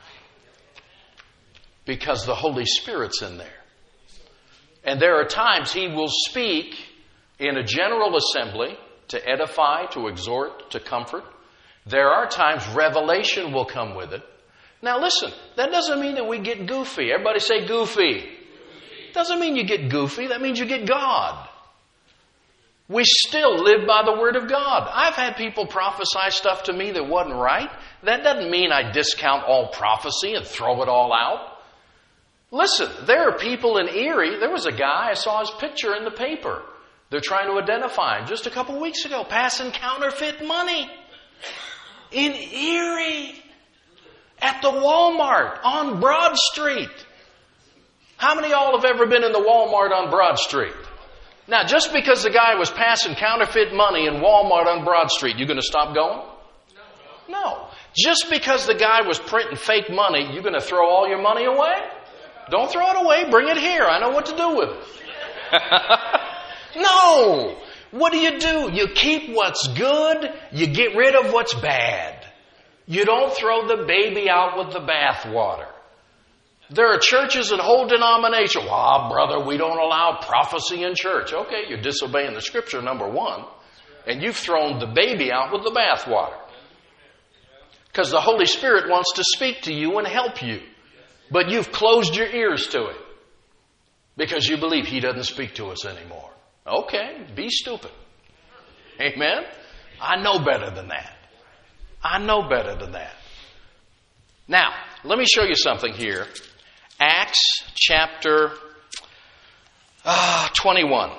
Because the Holy Spirit's in there. And there are times he will speak in a general assembly to edify, to exhort, to comfort. There are times revelation will come with it. Now listen, that doesn't mean that we get goofy. Everybody say goofy. Goofy. Doesn't mean you get goofy. That means you get God. We still live by the Word of God. I've had people prophesy stuff to me that wasn't right. That doesn't mean I discount all prophecy and throw it all out. Listen, there are people in Erie. There was a guy, I saw his picture in the paper. They're trying to identify him just a couple weeks ago, passing counterfeit money in Erie at the Walmart on Broad Street. How many of y'all have ever been in the Walmart on Broad Street? Now, just because the guy was passing counterfeit money in Walmart on Broad Street, you going to stop going? No. Just because the guy was printing fake money, you going to throw all your money away? Don't throw it away. Bring it here. I know what to do with it. No. What do you do? You keep what's good. You get rid of what's bad. You don't throw the baby out with the bathwater. There are churches and whole denominations. Well, brother, we don't allow prophecy in church. Okay, you're disobeying the Scripture, number one. And you've thrown the baby out with the bathwater. Because the Holy Spirit wants to speak to you and help you. But you've closed your ears to it. Because you believe He doesn't speak to us anymore. Okay, be stupid. Amen? I know better than that. I know better than that. Now, let me show you something here. Acts chapter uh, twenty-one.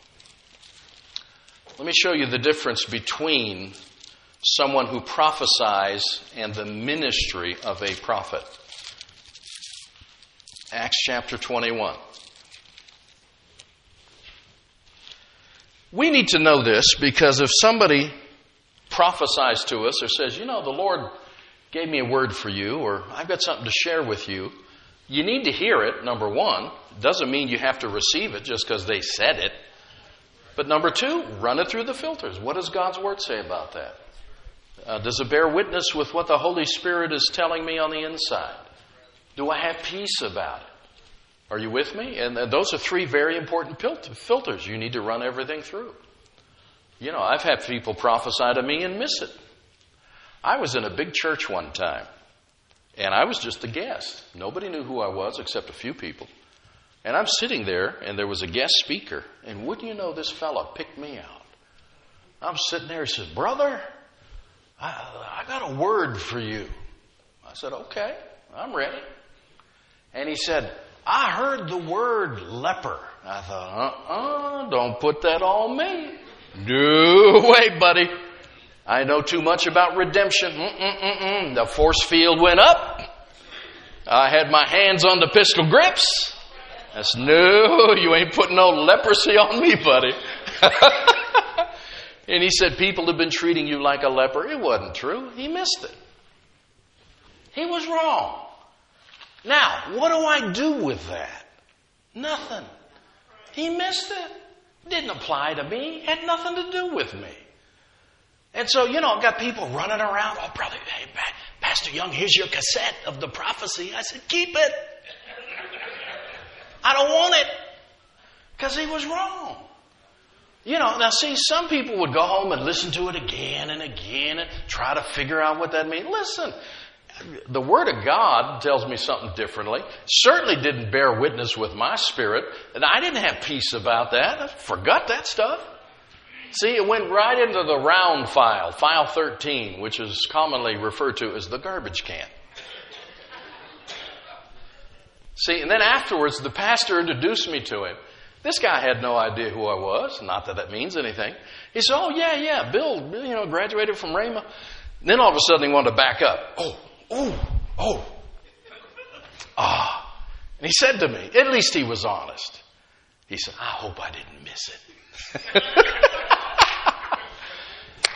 Let me show you the difference between someone who prophesies and the ministry of a prophet. Acts chapter twenty-one. We need to know this because if somebody prophesies to us or says, you know, the Lord gave me a word for you, or I've got something to share with you, you need to hear it, number one. Doesn't mean you have to receive it just because they said it. But number two, run it through the filters. What does God's Word say about that? Uh, does it bear witness with what the Holy Spirit is telling me on the inside? Do I have peace about it? Are you with me? And those are three very important filters you need to run everything through. You know, I've had people prophesy to me and miss it. I was in a big church one time, and I was just a guest. Nobody knew who I was except a few people. And I'm sitting there, and there was a guest speaker, and wouldn't you know, this fella picked me out. I'm sitting there, he says, brother, I, I got a word for you. I said, okay, I'm ready. And he said, I heard the word leper. I thought, uh-uh, don't put that on me. No way, buddy. I know too much about redemption. Mm-mm-mm-mm. The force field went up. I had my hands on the pistol grips. I said, no, you ain't putting no leprosy on me, buddy. And he said, people have been treating you like a leper. It wasn't true. He missed it. He was wrong. Now, what do I do with that? Nothing. He missed it. Didn't apply to me. Had nothing to do with me. And so, you know, I've got people running around. Oh, brother, hey, Pastor Young, here's your cassette of the prophecy. I said, keep it. I don't want it. Because he was wrong. You know, now see, some people would go home and listen to it again and again and try to figure out what that means. Listen, the Word of God tells me something differently. Certainly didn't bear witness with my spirit. And I didn't have peace about that. I forgot that stuff. See, it went right into the round file, file thirteen, which is commonly referred to as the garbage can. See, and then afterwards, the pastor introduced me to him. This guy had no idea who I was. Not that that means anything. He said, oh, yeah, yeah, Bill, you know, graduated from Rhema. And then all of a sudden he wanted to back up. Oh, oh, oh. Ah. And he said to me, at least he was honest. He said, I hope I didn't miss it.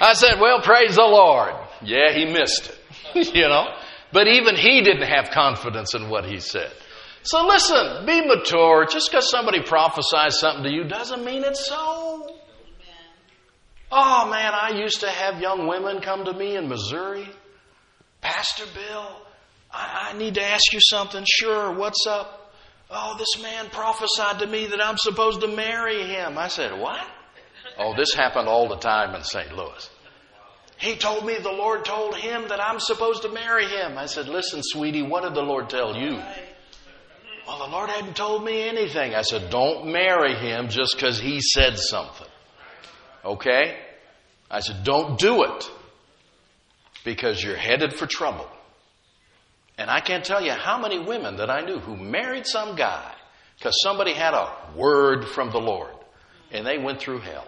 I said, well, praise the Lord. Yeah, he missed it, you know. But even he didn't have confidence in what he said. So listen, be mature. Just because somebody prophesies something to you doesn't mean it's so. Oh, man, I used to have young women come to me in Missouri. Pastor Bill, I, I need to ask you something. Sure, what's up? Oh, this man prophesied to me that I'm supposed to marry him. I said, what? Oh, this happened all the time in Saint Louis. He told me the Lord told him that I'm supposed to marry him. I said, listen, sweetie, what did the Lord tell you? Well, the Lord hadn't told me anything. I said, don't marry him just because he said something. Okay? I said, don't do it because you're headed for trouble. And I can't tell you how many women that I knew who married some guy because somebody had a word from the Lord and they went through hell.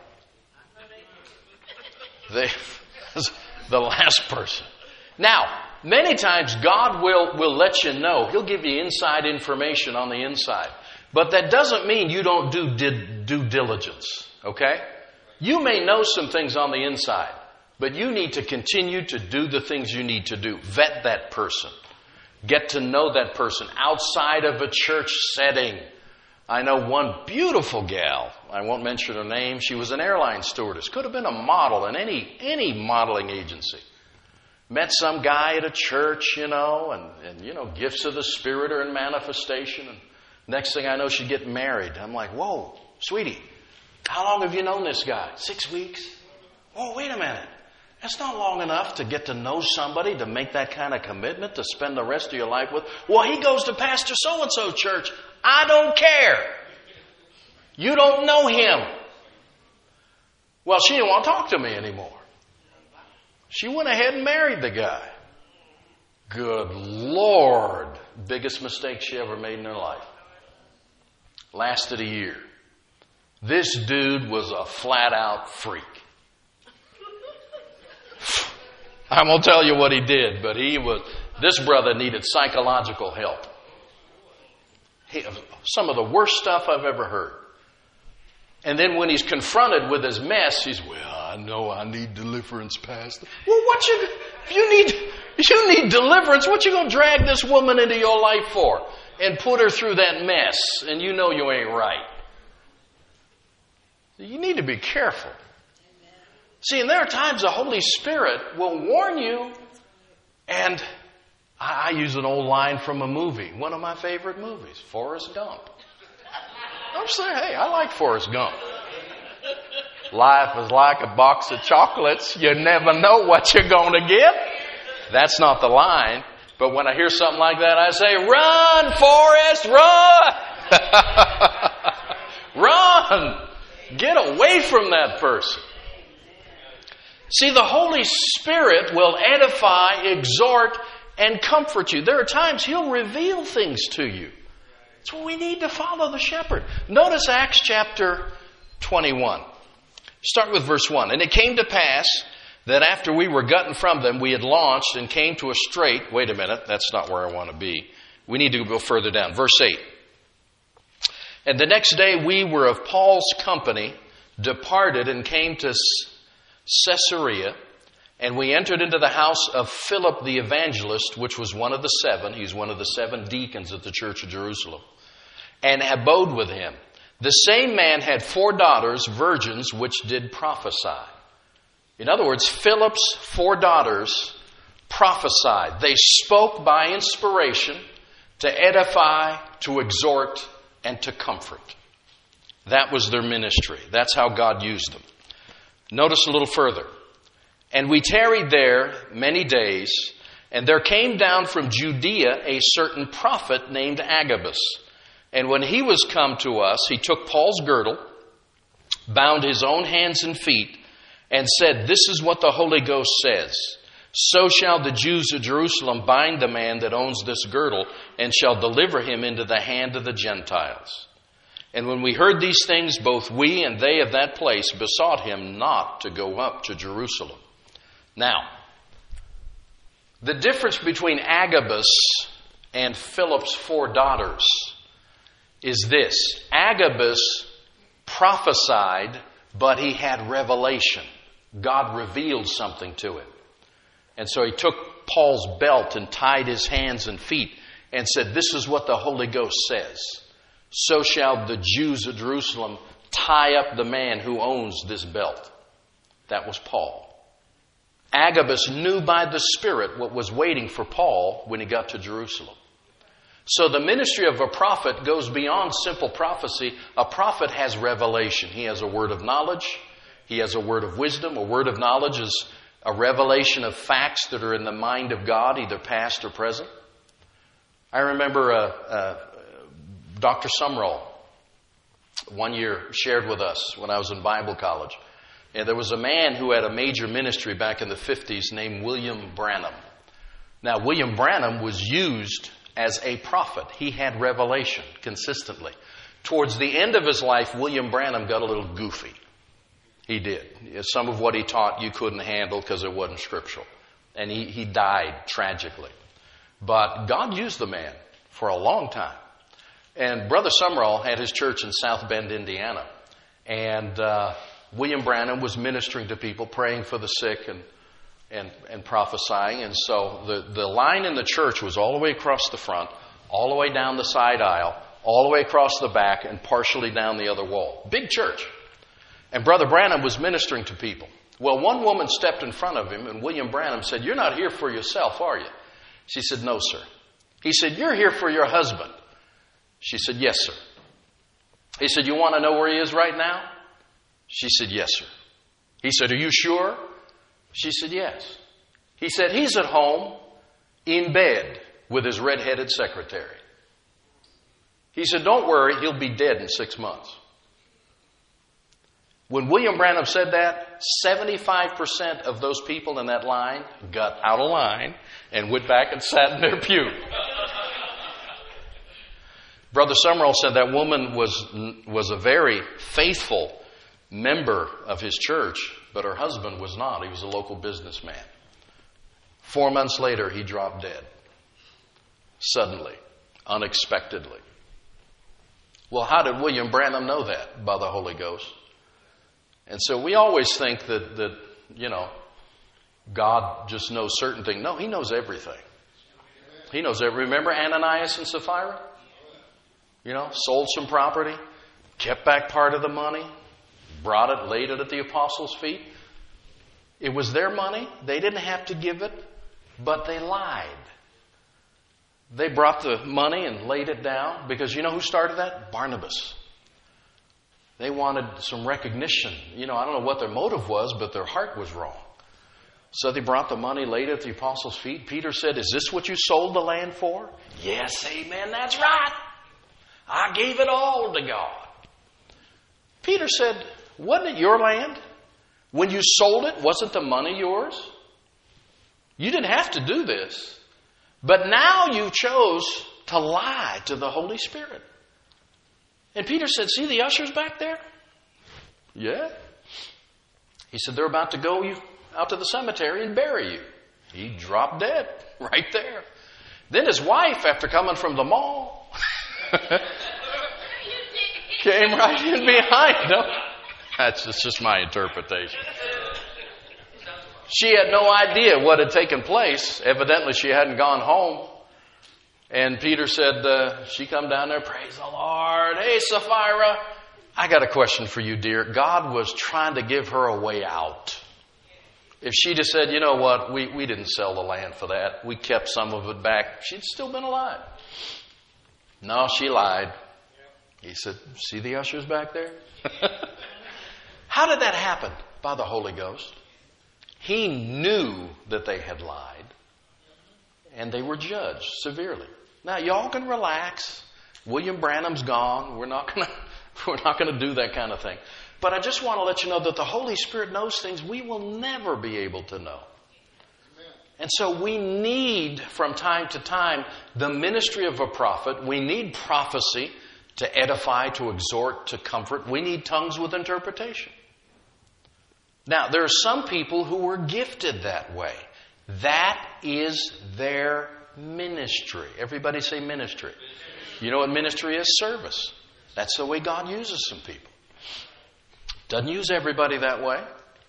They, the last person. Now, many times God will, will let you know. He'll give you inside information on the inside. But that doesn't mean you don't do did, due diligence. Okay? You may know some things on the inside, but you need to continue to do the things you need to do. Vet that person. Get to know that person outside of a church setting. I know one beautiful gal. I won't mention her name. She was an airline stewardess. Could have been a model in any, any modeling agency. Met some guy at a church, you know, and, and, you know, gifts of the Spirit are in manifestation. And next thing I know, she'd get married. I'm like, whoa, sweetie, how long have you known this guy? Six weeks? Oh, wait a minute. That's not long enough to get to know somebody, to make that kind of commitment, to spend the rest of your life with. Well, he goes to Pastor so-and-so church. I don't care. You don't know him. Well, she didn't want to talk to me anymore. She went ahead and married the guy. Good Lord. Biggest mistake she ever made in her life. Lasted a year. This dude was a flat-out freak. I won't tell you what he did, but he was. This brother needed psychological help. He, some of the worst stuff I've ever heard. And then when he's confronted with his mess, he's, well, I know I need deliverance, Pastor. Well, what you, you need, you need deliverance. What you going to drag this woman into your life for? And put her through that mess, and you know you ain't right. You need to be careful. See, and there are times the Holy Spirit will warn you, and I, I use an old line from a movie, one of my favorite movies, Forrest Gump. I'm saying, hey, I like Forrest Gump. Life is like a box of chocolates. You never know what you're going to get. That's not the line. But when I hear something like that, I say, run, Forrest, run! Run! Get away from that person. See, the Holy Spirit will edify, exhort, and comfort you. There are times He'll reveal things to you. So we need to follow the shepherd. Notice Acts chapter twenty-one. Start with verse one. And it came to pass that after we were gotten from them, we had launched and came to a strait. Wait a minute, that's not where I want to be. We need to go further down. Verse eight. And the next day we were of Paul's company, departed and came to Caesarea, and we entered into the house of Philip the evangelist, which was one of the seven. He's one of the seven deacons at the church of Jerusalem, and abode with him. The same man had four daughters, virgins, which did prophesy. In other words, Philip's four daughters prophesied. They spoke by inspiration to edify, to exhort, and to comfort. That was their ministry. That's how God used them. Notice a little further. And we tarried there many days, and there came down from Judea a certain prophet named Agabus. And when he was come to us, he took Paul's girdle, bound his own hands and feet, and said, this is what the Holy Ghost says. So shall the Jews of Jerusalem bind the man that owns this girdle, and shall deliver him into the hand of the Gentiles. And when we heard these things, both we and they of that place besought him not to go up to Jerusalem. Now, the difference between Agabus and Philip's four daughters is this. Agabus prophesied, but he had revelation. God revealed something to him. And so he took Paul's belt and tied his hands and feet and said, this is what the Holy Ghost says. So shall the Jews of Jerusalem tie up the man who owns this belt. That was Paul. Agabus knew by the Spirit what was waiting for Paul when he got to Jerusalem. So the ministry of a prophet goes beyond simple prophecy. A prophet has revelation. He has a word of knowledge. He has a word of wisdom. A word of knowledge is a revelation of facts that are in the mind of God, either past or present. I remember uh, uh, Doctor Sumrall one year shared with us when I was in Bible college. And there was a man who had a major ministry back in the fifties named William Branham. Now, William Branham was used as a prophet. He had revelation consistently. Towards the end of his life, William Branham got a little goofy. He did. Some of what he taught you couldn't handle because it wasn't scriptural. And he, he died tragically. But God used the man for a long time. And Brother Sumrall had his church in South Bend, Indiana. And uh, William Branham was ministering to people, praying for the sick and, and, and prophesying. And so the, the line in the church was all the way across the front, all the way down the side aisle, all the way across the back, and partially down the other wall. Big church. And Brother Branham was ministering to people. Well, one woman stepped in front of him, and William Branham said, you're not here for yourself, are you? She said, no, sir. He said, you're here for your husband. She said, yes, sir. He said, you want to know where he is right now? She said, yes, sir. He said, are you sure? She said, yes. He said, he's at home in bed with his red-headed secretary. He said, don't worry, he'll be dead in six months. When William Branham said that, seventy-five percent of those people in that line got out of line and went back and sat in their pew. Brother Sumrall said that woman was, was a very faithful member of his church, but her husband was not. He was a local businessman. Four months later, he dropped dead. Suddenly, unexpectedly. Well, how did William Branham know that? By the Holy Ghost. And so we always think that, that, you know, God just knows certain things. No, He knows everything. He knows everything. Remember Ananias and Sapphira? You know, sold some property, kept back part of the money, brought it, laid it at the apostles' feet. It was their money. They didn't have to give it, but they lied. They brought the money and laid it down because you know who started that? Barnabas. They wanted some recognition. You know, I don't know what their motive was, but their heart was wrong. So they brought the money, laid it at the apostles' feet. Peter said, is this what you sold the land for? Yes, amen, that's right. I gave it all to God. Peter said, wasn't it your land? When you sold it, wasn't the money yours? You didn't have to do this. But now you chose to lie to the Holy Spirit. And Peter said, see the ushers back there? Yeah. He said, they're about to go you out to the cemetery and bury you. He dropped dead right there. Then his wife, after coming from the mall, came right in behind him. That's just, just my interpretation. She had no idea what had taken place. Evidently, she hadn't gone home. And Peter said, uh, she come down there, praise the Lord. Hey, Sapphira, I got a question for you, dear. God was trying to give her a way out. If she'd have said, you know what, we, we didn't sell the land for that. We kept some of it back. She'd still been alive. No, she lied. He said, see the ushers back there? How did that happen? By the Holy Ghost. He knew that they had lied, and they were judged severely. Now, y'all can relax. William Branham's gone. We're not going to we're not going to do that kind of thing. But I just want to let you know that the Holy Spirit knows things we will never be able to know. And so we need, from time to time, the ministry of a prophet. We need prophecy to edify, to exhort, to comfort. We need tongues with interpretation. Now, there are some people who were gifted that way. That is their ministry. Everybody say ministry. You know what ministry is? Service. That's the way God uses some people. Doesn't use everybody that way.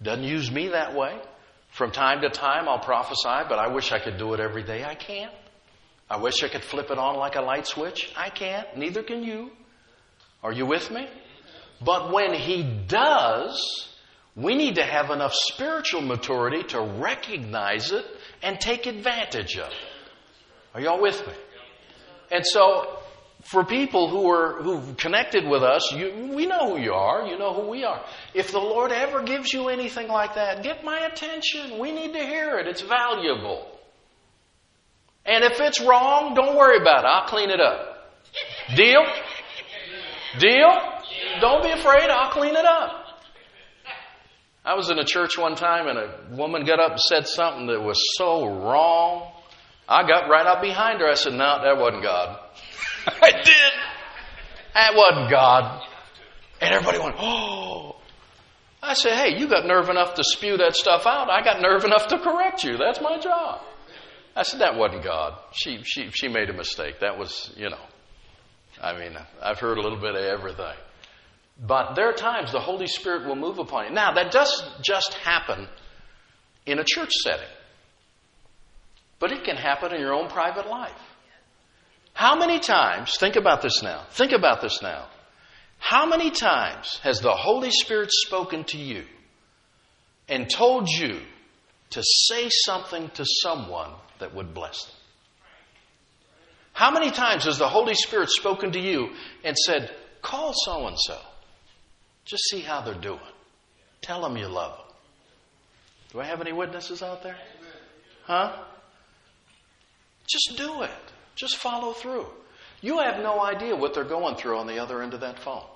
Doesn't use me that way. From time to time, I'll prophesy, but I wish I could do it every day. I can't. I wish I could flip it on like a light switch. I can't. Neither can you. Are you with me? But when He does, we need to have enough spiritual maturity to recognize it and take advantage of it. Are y'all with me? And so, for people who are who've connected with us, you, we know who you are. You know who we are. If the Lord ever gives you anything like that, get my attention. We need to hear it. It's valuable. And if it's wrong, don't worry about it. I'll clean it up. Deal? Deal? Don't be afraid. I'll clean it up. I was in a church one time and a woman got up and said something that was so wrong. I got right up behind her. I said, no, that wasn't God. I did. That wasn't God. And everybody went, oh. I said, hey, you got nerve enough to spew that stuff out. I got nerve enough to correct you. That's my job. I said, that wasn't God. She, she, she made a mistake. That was, you know, I mean, I've heard a little bit of everything. But there are times the Holy Spirit will move upon you. Now, that doesn't just happen in a church setting. But it can happen in your own private life. How many times, think about this now, think about this now. How many times has the Holy Spirit spoken to you and told you to say something to someone that would bless them? How many times has the Holy Spirit spoken to you and said, call so-and-so. Just see how they're doing. Tell them you love them. Do I have any witnesses out there? Huh? Just do it. Just follow through. You have no idea what they're going through on the other end of that phone.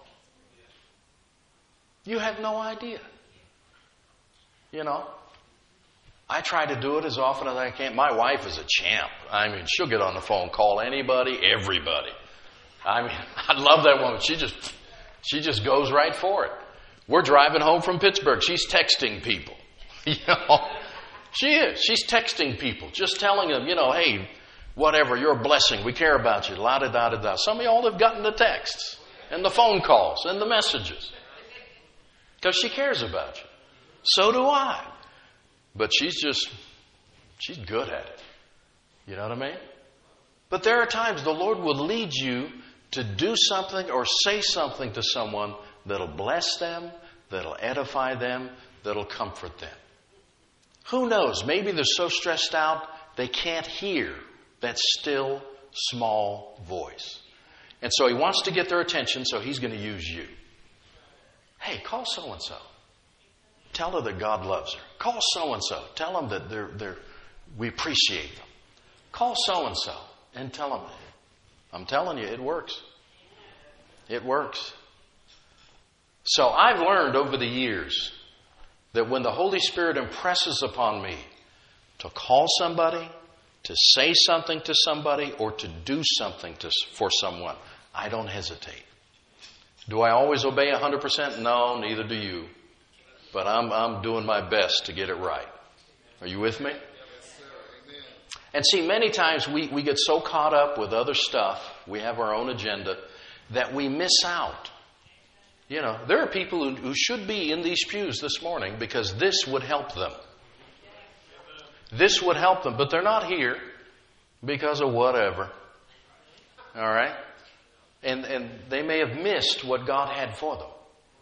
You have no idea. You know, I try to do it as often as I can. My wife is a champ. I mean, she'll get on the phone, call anybody, everybody. I mean, I love that woman. She just, she just goes right for it. We're driving home from Pittsburgh. She's texting people. You know, she is. She's texting people, just telling them, you know, hey, whatever, you're a blessing. We care about you. La da da da da. Some of y'all have gotten the texts and the phone calls and the messages because she cares about you. So do I. But she's just, she's good at it. You know what I mean? But there are times the Lord will lead you to do something or say something to someone that'll bless them, that'll edify them, that'll comfort them. Who knows? Maybe they're so stressed out they can't hear that still, small voice. And so He wants to get their attention, so He's going to use you. Hey, call so-and-so. Tell her that God loves her. Call so-and-so. Tell them that they're, they're, we appreciate them. Call so-and-so and tell them, I'm telling you, it works. It works. So I've learned over the years that when the Holy Spirit impresses upon me to call somebody, to say something to somebody, or to do something to, for someone, I don't hesitate. Do I always obey one hundred percent? No, neither do you. But I'm, I'm doing my best to get it right. Are you with me? And see, many times we, we get so caught up with other stuff, we have our own agenda, that we miss out. You know, there are people who, who should be in these pews this morning because this would help them. This would help them, but they're not here because of whatever. All right? And, and they may have missed what God had for them.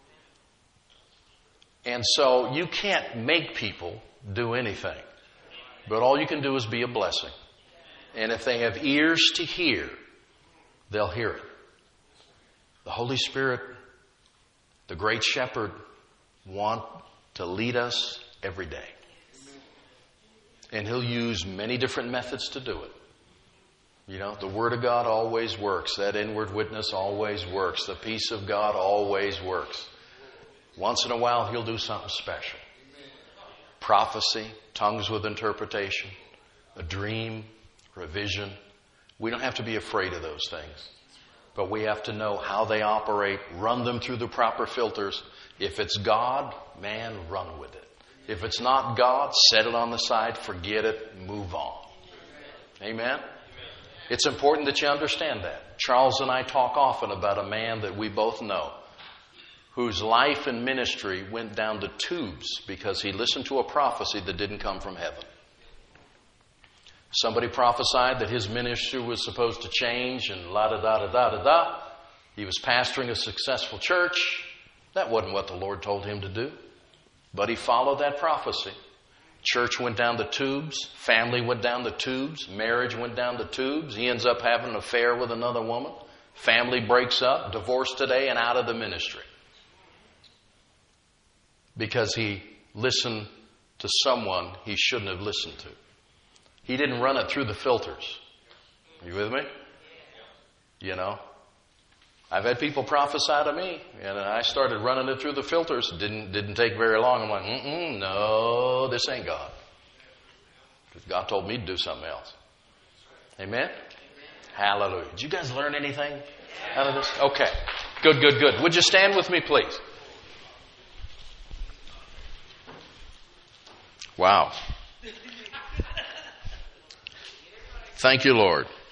And so you can't make people do anything. But all you can do is be a blessing. And if they have ears to hear, they'll hear it. The Holy Spirit, the great shepherd, want to lead us every day. And He'll use many different methods to do it. You know, the Word of God always works. That inward witness always works. The peace of God always works. Once in a while, He'll do something special. Prophecy, tongues with interpretation, a dream, or a vision. We don't have to be afraid of those things. But we have to know how they operate, run them through the proper filters. If it's God, man, run with it. If it's not God, set it on the side, forget it, move on. Amen? It's important that you understand that. Charles and I talk often about a man that we both know whose life and ministry went down the tubes because he listened to a prophecy that didn't come from heaven. Somebody prophesied that his ministry was supposed to change and la-da-da-da-da-da-da. He was pastoring a successful church. That wasn't what the Lord told him to do. But he followed that prophecy. Church went down the tubes. Family went down the tubes. Marriage went down the tubes. He ends up having an affair with another woman. Family breaks up, divorced today, and out of the ministry. Because he listened to someone he shouldn't have listened to. He didn't run it through the filters. Are you with me? You know? I've had people prophesy to me, and I started running it through the filters. It didn't, didn't take very long. I'm like, mm-mm, no, this ain't God. Because God told me to do something else. Amen? Hallelujah. Did you guys learn anything out of this? Okay. Good, good, good. Would you stand with me, please? Wow. Thank you, Lord.